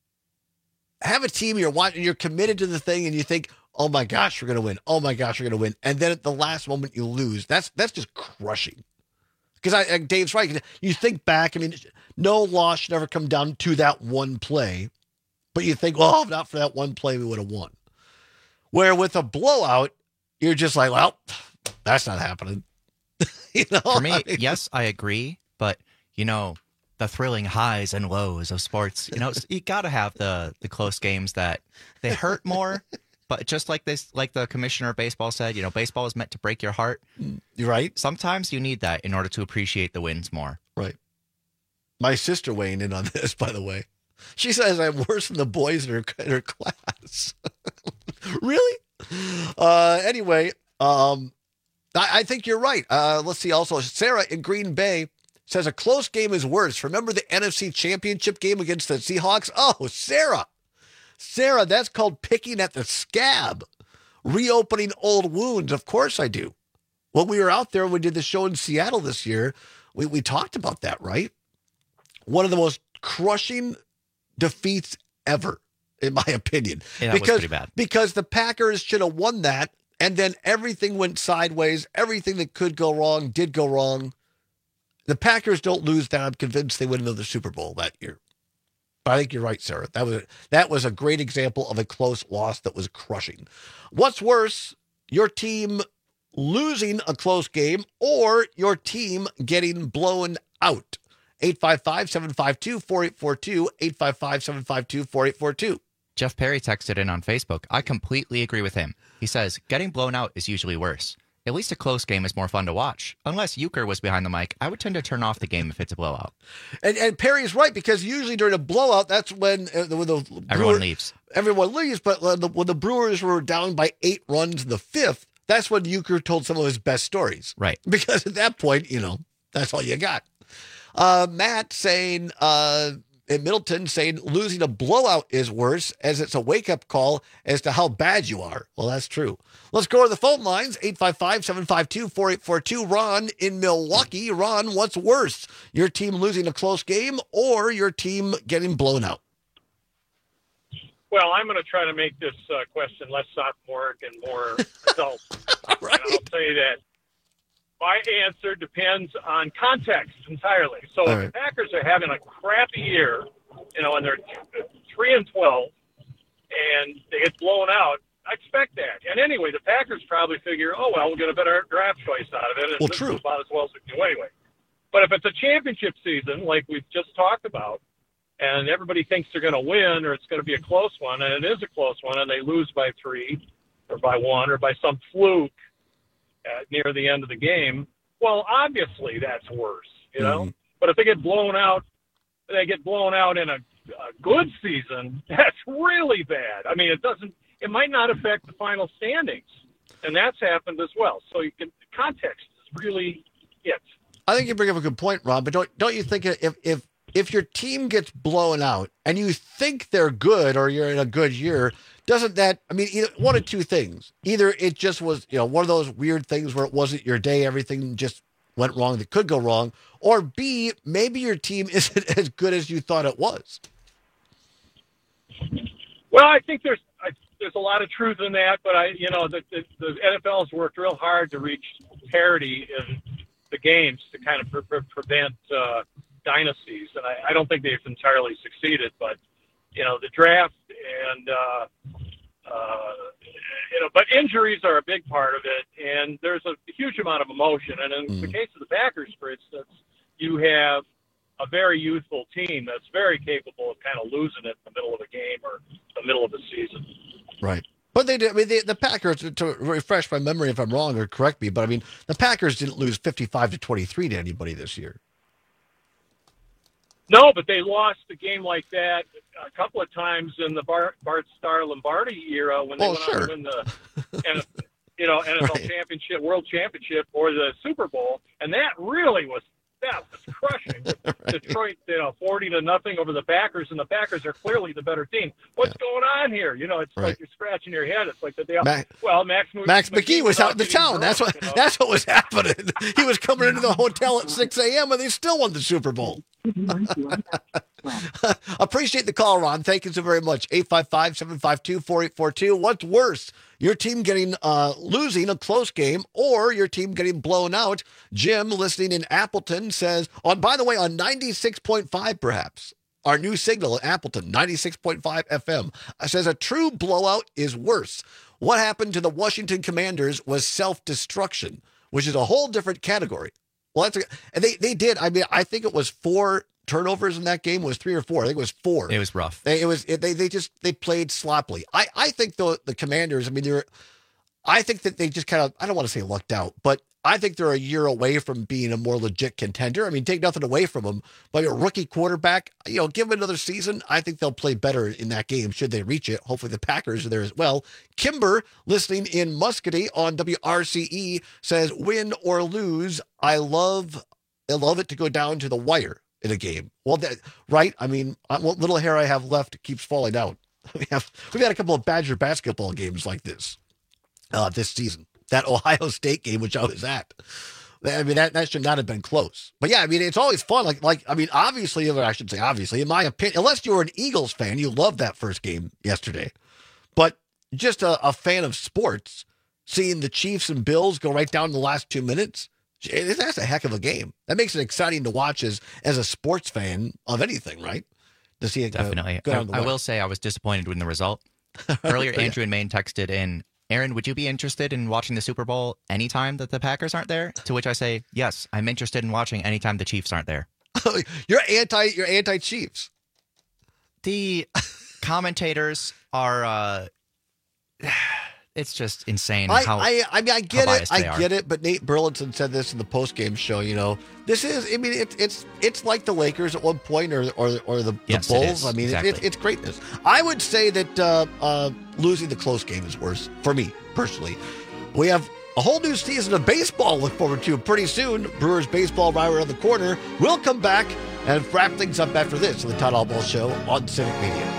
have a team, you're watching, you're committed to the thing, and you think, oh my gosh, we're gonna win. Oh my gosh, we're gonna win. And then at the last moment you lose. That's that's just crushing. Because I, I Dave's right. You think back, I mean, no loss should ever come down to that one play. But you think, well, if not for that one play, we would have won. Where with a blowout, you're just like, well, that's not happening. You know? For me, I mean, yes, I agree. But, you know, the thrilling highs and lows of sports, you know, you got to have the, the close games that they hurt more. But just like this, like the commissioner of baseball said, you know, baseball is meant to break your heart. You're right. Sometimes you need that in order to appreciate the wins more. Right. My sister weighing in on this, by the way. She says I'm worse than the boys in her, in her class. Really? Uh, anyway, um, I, I think you're right. Uh, let's see. Also, Sarah in Green Bay says a close game is worse. Remember the N F C Championship game against the Seahawks? Oh, Sarah. Sarah, that's called picking at the scab. Reopening old wounds. Of course I do. When we were out there, we did the show in Seattle this year. We, we talked about that, right? One of the most crushing defeats ever, in my opinion. Yeah, that because, was pretty bad. Because the Packers should have won that, and then everything went sideways. Everything that could go wrong did go wrong. The Packers don't lose that. I'm convinced they win another Super Bowl that year. But I think you're right, Sarah. That was, that was a great example of a close loss that was crushing. What's worse, your team losing a close game or your team getting blown out? eight five five, seven five two, four eight four two, eight five five, seven five two, four eight four two. Jeff Perry texted in on Facebook. I completely agree with him. He says, getting blown out is usually worse. At least a close game is more fun to watch. Unless Euchre was behind the mic, I would tend to turn off the game if it's a blowout. And, and Perry's right, because usually during a blowout, that's when, uh, when the Everyone Brewer, leaves. Everyone leaves, but when the, when the Brewers were down by eight runs in the fifth, that's when Euchre told some of his best stories. Right. Because at that point, you know, that's all you got. Uh, Matt saying, uh, in Middleton saying losing a blowout is worse, as it's a wake-up call as to how bad you are. Well, that's true. Let's go to the phone lines, eight five five, seven five two, four eight four two. Ron in Milwaukee. Ron, what's worse, your team losing a close game or your team getting blown out? Well, I'm going to try to make this uh, question less sophomoric and more adult. Right. And I'll say that my answer depends on context entirely. So All if right. the Packers are having a crappy year, you know, and they're three and twelve, and they get blown out, I expect that. And anyway, the Packers probably figure, oh well, we'll get a better draft choice out of it, and Well, this true. is about as well as we can do anyway. But if it's a championship season, like we've just talked about, and everybody thinks they're going to win or it's going to be a close one, and it is a close one, and they lose by three or by one or by some fluke uh, near the end of the game, well, obviously that's worse, you know? Mm-hmm. But if they get blown out, they get blown out in a, a good season, that's really bad. I mean, it doesn't, it might not affect the final standings, and that's happened as well. So you can, context is really it. I think you bring up a good point, Ron, but don't, don't you think if, if, if your team gets blown out and you think they're good or you're in a good year, doesn't that, I mean, either, one of two things. Either it just was, you know, one of those weird things where it wasn't your day, everything just went wrong that could go wrong, or B, maybe your team isn't as good as you thought it was. Well, I think there's I, there's a lot of truth in that, but I, you know, the, the, the N F L has worked real hard to reach parity in the games to kind of pre- pre- prevent uh, dynasties, and I, I don't think they've entirely succeeded. But you know, the draft and uh, uh, you know, but injuries are a big part of it, and there's a huge amount of emotion. And in Mm-hmm. the case of the Packers, for instance, you have a very youthful team that's very capable of kind of losing it in the middle of a game or the middle of a season. Right. But they did. I mean, they, the Packers, to refresh my memory if I'm wrong or correct me, but I mean, the Packers didn't lose fifty-five to twenty-three to anybody this year. No, but they lost a game like that a couple of times in the Bart, Bart Starr Lombardi era when they Oh, went sure. on to win the and, you know, N F L Right. championship, world championship, or the Super Bowl, and that really was that was crushing. Right. Detroit, you know, forty to nothing over the Packers, and the Packers are clearly the better team. What's going on here? You know, it's Right. like you're scratching your head. It's like that they all, Ma- well, Max Mo- Max McGee was out in the getting town. drunk, That's what you know? that's what was happening. He was coming into the hotel at six a.m. and they still won the Super Bowl. Appreciate the call, Ron. Thank you so very much. eight five five, seven five two, four eight four two. What's worse, your team getting uh, losing a close game or your team getting blown out? Jim, listening in Appleton, says, on by the way, on ninety-six point five perhaps, our new signal at Appleton, ninety-six point five F M, uh, says a true blowout is worse. What happened to the Washington Commanders was self-destruction, which is a whole different category. Well, that's a, and they, they did. I mean, I think it was four turnovers in that game. It was three or four. I think it was four. It was rough. They, it was it, they they just they played sloppily. I I think the the Commanders. I mean, they're. I think that they just kind of. I don't want to say lucked out, but I think they're a year away from being a more legit contender. I mean, take nothing away from them, but a rookie quarterback, you know, give them another season. I think they'll play better in that game should they reach it. Hopefully the Packers are there as well. Kimber, listening in Muscatine on W R C E, says, win or lose, I love, I love it to go down to the wire in a game. Well, that, right? I mean, what little hair I have left keeps falling out. We have, we've had a couple of Badger basketball games like this uh, this season. That Ohio State game, which I was at. I mean, that, that should not have been close. But yeah, I mean, it's always fun. Like, like I mean, obviously, or I should say obviously, in my opinion, unless you're an Eagles fan, you loved that first game yesterday. But just a, a fan of sports, seeing the Chiefs and Bills go right down in the last two minutes, it, that's a heck of a game. That makes it exciting to watch as, as a sports fan of anything, right? To see it go- Definitely. go down the I, I wire. will say I was disappointed in the result. Earlier, Yeah. Andrew in Maine texted in, Aaron, would you be interested in watching the Super Bowl anytime that the Packers aren't there? To which I say, yes, I'm interested in watching anytime the Chiefs aren't there. You're anti, you're anti-Chiefs. The commentators are, uh, it's just insane I, how I, I mean, I get how it. biased they I are. get it. But Nate Burleson said this in the post-game show. You know, this is. I mean, it's it's it's like the Lakers at one point, or or or the, Yes, the it Bulls. is. I mean, Exactly. it, it's it's greatness. I would say that uh, uh, losing the close game is worse for me personally. We have a whole new season of baseball to look forward to pretty soon. Brewers baseball right around the corner. We'll come back and wrap things up after this on the Todd Albaugh Show on Civic Media.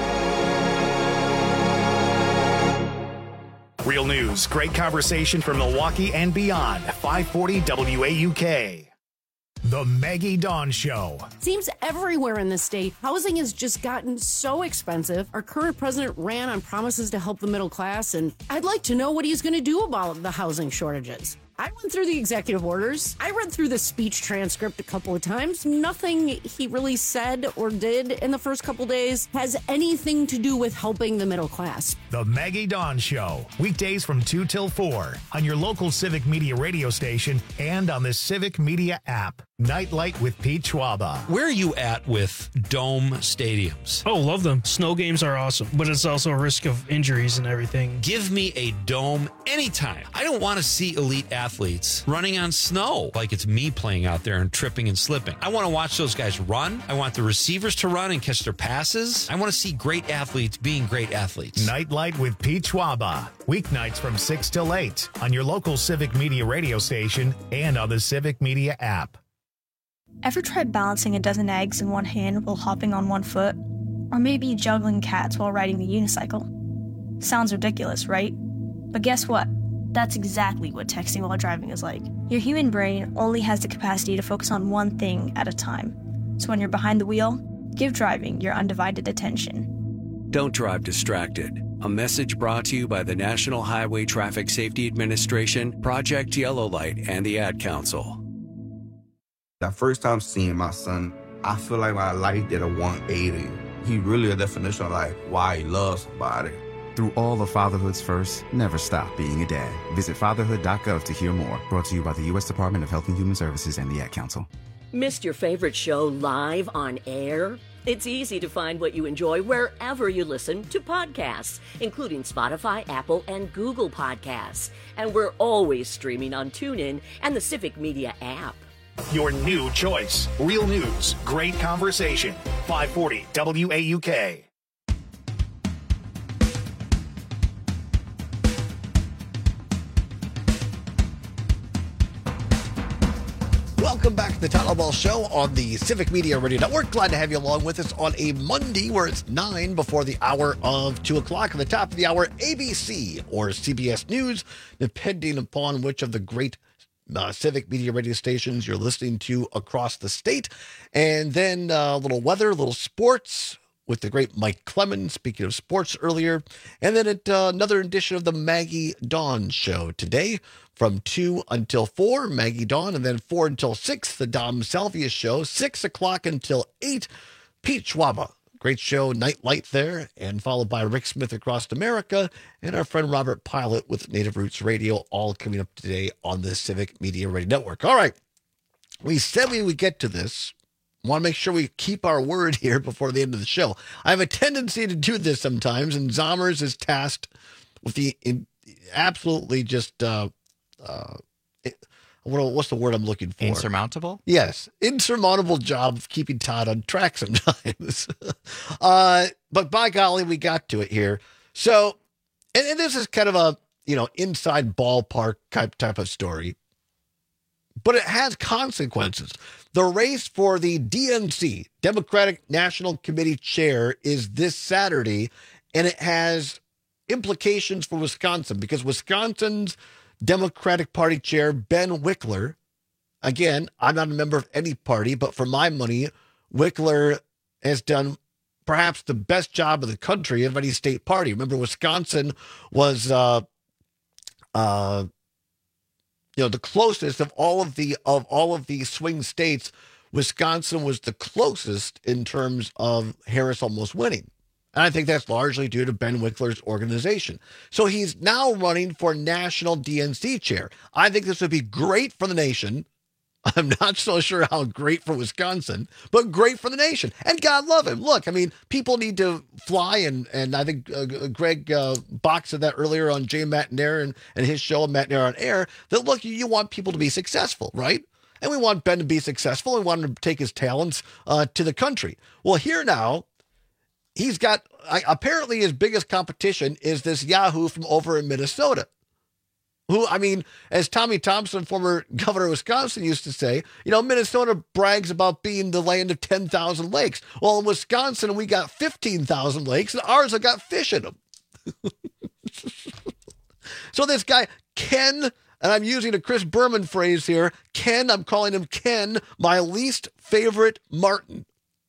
Real news, great conversation from Milwaukee and beyond. five forty W A U K. The Maggie Dawn Show. Seems everywhere in the state, housing has just gotten so expensive. Our current president ran on promises to help the middle class, and I'd like to know what he's going to do about the housing shortages. I went through the executive orders. I read through the speech transcript a couple of times. Nothing he really said or did in the first couple days has anything to do with helping the middle class. The Maggie Dawn Show. Weekdays from two till four on your local Civic Media radio station and on the Civic Media app. Nightlight with Pete Schwaba. Where are you at with dome stadiums? Oh, love them. Snow games are awesome, but it's also a risk of injuries and everything. Give me a dome anytime. I don't want to see elite athletes running on snow like it's me playing out there and tripping and slipping. I want to watch those guys run. I want the receivers to run and catch their passes. I want to see great athletes being great athletes. Nightlight with Pete Schwaba. Weeknights from six till eight on your local Civic Media radio station and on the Civic Media app. Ever tried balancing a dozen eggs in one hand while hopping on one foot? Or maybe juggling cats while riding the unicycle? Sounds ridiculous, right? But guess what? That's exactly what texting while driving is like. Your human brain only has the capacity to focus on one thing at a time. So when you're behind the wheel, give driving your undivided attention. Don't drive distracted. A message brought to you by the National Highway Traffic Safety Administration, Project Yellow Light, and the Ad Council. That first time seeing my son, I feel like my life did a one eighty. He really a definition of like why he loves somebody. Through all of fatherhood's first, never stop being a dad. Visit fatherhood dot gov to hear more. Brought to you by the U S Department of Health and Human Services and the Ad Council. Missed your favorite show live on air? It's easy to find what you enjoy wherever you listen to podcasts, including Spotify, Apple, and Google Podcasts. And we're always streaming on TuneIn and the Civic Media app. Your new choice. Real news, great conversation. five forty W A U K. Welcome back to the Todd Albaugh Show on the Civic Media Radio Network. Glad to have you along with us on a Monday where it's nine before the hour of two o'clock. At the top of the hour, A B C or C B S News, depending upon which of the great Uh, Civic Media radio stations you're listening to across the state. And then uh, a little weather, a little sports with the great Mike Clemens, speaking of sports earlier. And then at, uh, another edition of the Maggie Dawn Show today from two until four, Maggie Dawn, and then four until six, the Dom Salvia Show, six o'clock until eight, Pete Schwaba. Great show, Nightlight there, and followed by Rick Smith Across America and our friend Robert Pilot with Native Roots Radio, all coming up today on the Civic Media Radio Network. All right, we said we would get to this. Want to make sure we keep our word here before the end of the show. I have a tendency to do this sometimes, and Zommers is tasked with the in, absolutely just, uh, uh, What, what's the word I'm looking for? Insurmountable? Yes. Insurmountable job of keeping Todd on track sometimes. uh, but by golly, we got to it here. So, and, and this is kind of a, you know, inside ballpark type, type of story, but it has consequences. The race for the D N C, Democratic National Committee chair, is this Saturday, and it has implications for Wisconsin because Wisconsin's Democratic Party chair, Ben Wickler, again, I'm not a member of any party, but for my money, Wickler has done perhaps the best job of the country of any state party. Remember, Wisconsin was, uh, uh, you know, the closest of all of the of all of the swing states. Wisconsin was the closest in terms of Harris almost winning. And I think that's largely due to Ben Wickler's organization. So he's now running for national D N C chair. I think this would be great for the nation. I'm not so sure how great for Wisconsin, but great for the nation. And God love him. Look, I mean, people need to fly, and and I think uh, Greg uh, Bach said that earlier on Jay Matnair and, and his show, Matnair on Air, that, look, you, you want people to be successful, right? And we want Ben to be successful. We want him to take his talents uh, to the country. Well, here now, he's got, apparently his biggest competition is this Yahoo from over in Minnesota. who, I mean, as Tommy Thompson, former governor of Wisconsin, used to say, you know, Minnesota brags about being the land of ten thousand lakes. Well, in Wisconsin, we got fifteen thousand lakes, and ours have got fish in them. So this guy, Ken, and I'm using a Chris Berman phrase here, Ken, I'm calling him Ken, my least favorite Martin.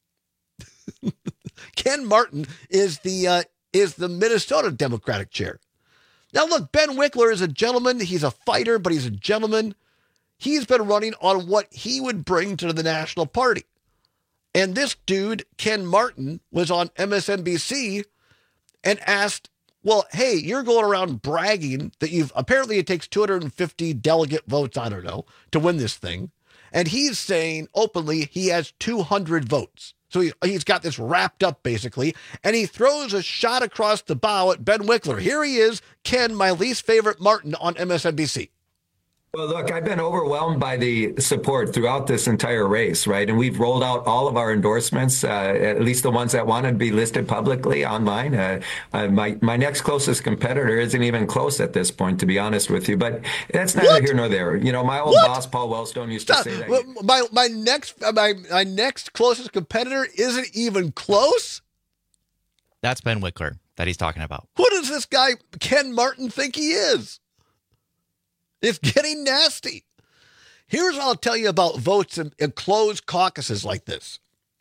Ken Martin is the uh, is the Minnesota Democratic chair. Now, look, Ben Wickler is a gentleman. He's a fighter, but he's a gentleman. He's been running on what he would bring to the national party. And this dude, Ken Martin, was on M S N B C and asked, well, hey, you're going around bragging that you've, apparently it takes two hundred fifty delegate votes, I don't know, to win this thing. And he's saying openly he has two hundred votes. So he, he's got this wrapped up, basically, and he throws a shot across the bow at Ben Wickler. Here he is, Ken, my least favorite Martin, on M S N B C. Well, look, I've been overwhelmed by the support throughout this entire race, right? And we've rolled out all of our endorsements, uh, at least the ones that want to be listed publicly online. Uh, uh, my my next closest competitor isn't even close at this point, to be honest with you. But that's neither what? here nor there. You know, my old what? boss, Paul Wellstone, used Stop. to say that. My my next my my next closest competitor isn't even close. That's Ben Wickler that he's talking about. Who does this guy Ken Martin think he is? It's getting nasty. Here's what I'll tell you about votes in, in closed caucuses like this.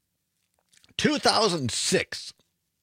two thousand six,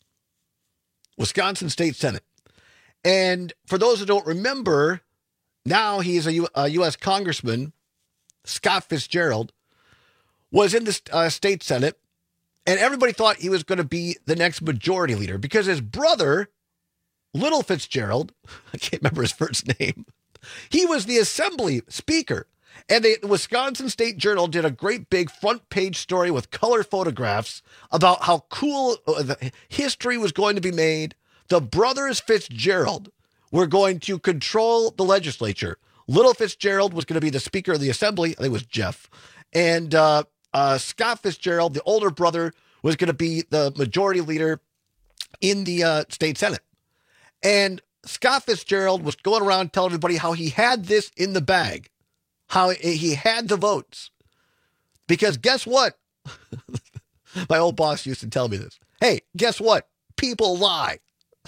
Wisconsin State Senate. And for those who don't remember, now he's a, U, a U S congressman, Scott Fitzgerald, was in the uh, state Senate, and everybody thought he was going to be the next majority leader because his brother, Little Fitzgerald, I can't remember his first name, he was the assembly speaker. And they, the Wisconsin State Journal did a great big front page story with color photographs about how cool uh, the history was going to be made. The brothers Fitzgerald were going to control the legislature. Little Fitzgerald was going to be the speaker of the assembly. I think it was Jeff. And uh, uh, Scott Fitzgerald, the older brother, was going to be the majority leader in the uh, state Senate. And Scott Fitzgerald was going around telling everybody how he had this in the bag, how he had the votes. Because guess what? My old boss used to tell me this. Hey, guess what? People lie.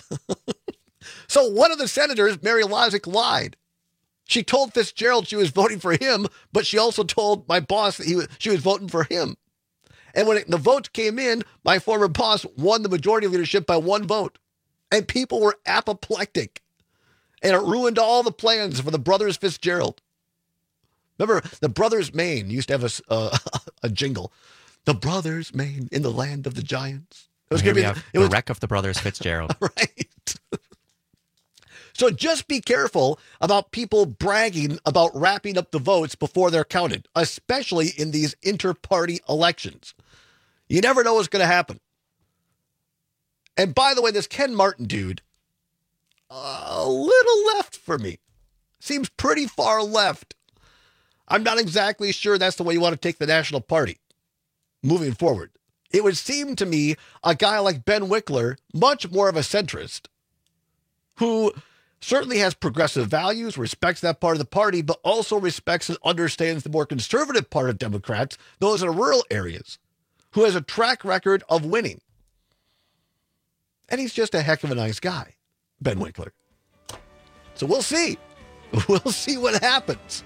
So one of the senators, Mary Lozick, lied. She told Fitzgerald she was voting for him, but she also told my boss that he was, she was voting for him. And when it, the votes came in, my former boss won the majority leadership by one vote. And people were apoplectic. And it ruined all the plans for the brothers Fitzgerald. Remember, the Brothers Maine used to have a, uh, a jingle. The Brothers Maine in the land of the giants. It was Here going to be it the was, wreck of the Brothers Fitzgerald. Right. So just be careful about people bragging about wrapping up the votes before they're counted, especially in these inter-party elections. You never know what's going to happen. And by the way, this Ken Martin dude, a little left for me. Seems pretty far left. I'm not exactly sure that's the way you want to take the national party moving forward. It would seem to me a guy like Ben Wickler, much more of a centrist, who certainly has progressive values, respects that part of the party, but also respects and understands the more conservative part of Democrats, those in rural areas, who has a track record of winning. And he's just a heck of a nice guy, Ben Wickler. So we'll see. We'll see what happens.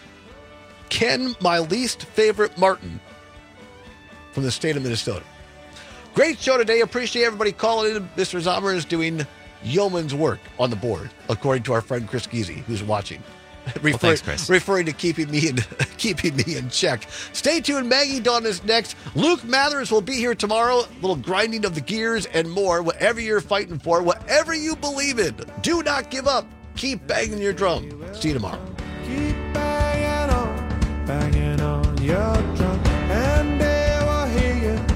Ken, my least favorite Martin from the state of Minnesota. Great show today. Appreciate everybody calling in. Mister Zomer is doing yeoman's work on the board, according to our friend Chris Geezy, who's watching. Refer- well, thanks, Chris. Referring to keeping me in keeping me in check. Stay tuned. Maggie Dawn is next. Luke Mathers will be here tomorrow. A little grinding of the gears and more. Whatever you're fighting for, whatever you believe in, do not give up. Keep banging your drum. See you tomorrow. Keep banging on, banging on your drum, and they will hear you.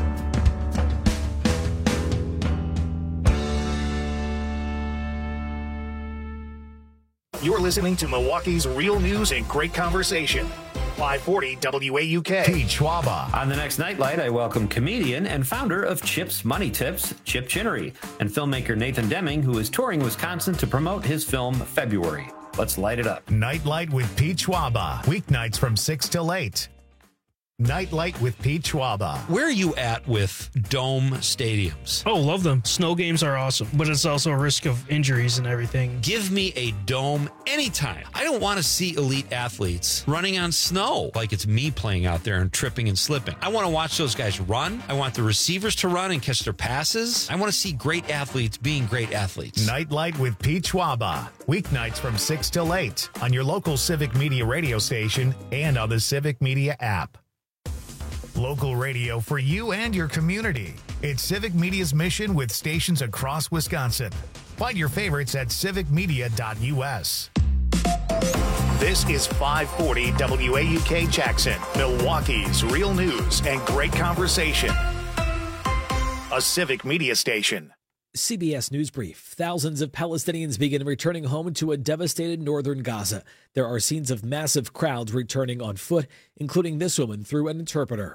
You're listening to Milwaukee's Real News and Great Conversation. five forty W A U K. Pete Schwaba. On the next Nightlight, I welcome comedian and founder of Chip's Money Tips, Chip Chinnery, and filmmaker Nathan Deming, who is touring Wisconsin to promote his film February. Let's light it up. Nightlight with Pete Schwaba. Weeknights from six till eight. Nightlight with Pete Schwaba. Where are you at with dome stadiums? Oh, love them. Snow games are awesome, but it's also a risk of injuries and everything. Give me a dome anytime. I don't want to see elite athletes running on snow like it's me playing out there and tripping and slipping. I want to watch those guys run. I want the receivers to run and catch their passes. I want to see great athletes being great athletes. Nightlight with Pete Schwaba. Weeknights from six till eight on your local Civic Media radio station and on the Civic Media app. Local radio for you and your community. It's Civic Media's mission with stations across Wisconsin. Find your favorites at civic media dot u s. This is five forty W A U K Jackson, Milwaukee's real news and great conversation. A Civic Media station. C B S News Brief. Thousands of Palestinians begin returning home to a devastated northern Gaza. There are scenes of massive crowds returning on foot, including this woman through an interpreter.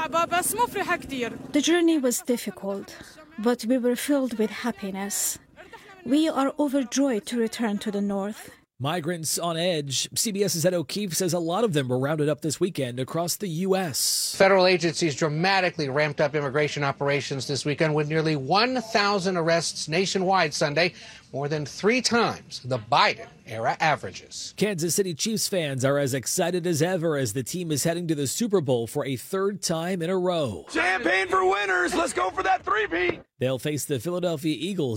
The journey was difficult, but we were filled with happiness. We are overjoyed to return to the north. Migrants on edge. CBS's Ed O'Keefe says a lot of them were rounded up this weekend across the U S. Federal agencies dramatically ramped up immigration operations this weekend with nearly one thousand arrests nationwide Sunday, more than three times the Biden-era averages. Kansas City Chiefs fans are as excited as ever as the team is heading to the Super Bowl for a third time in a row. Champagne for winners. Let's go for that three-peat. They'll face the Philadelphia Eagles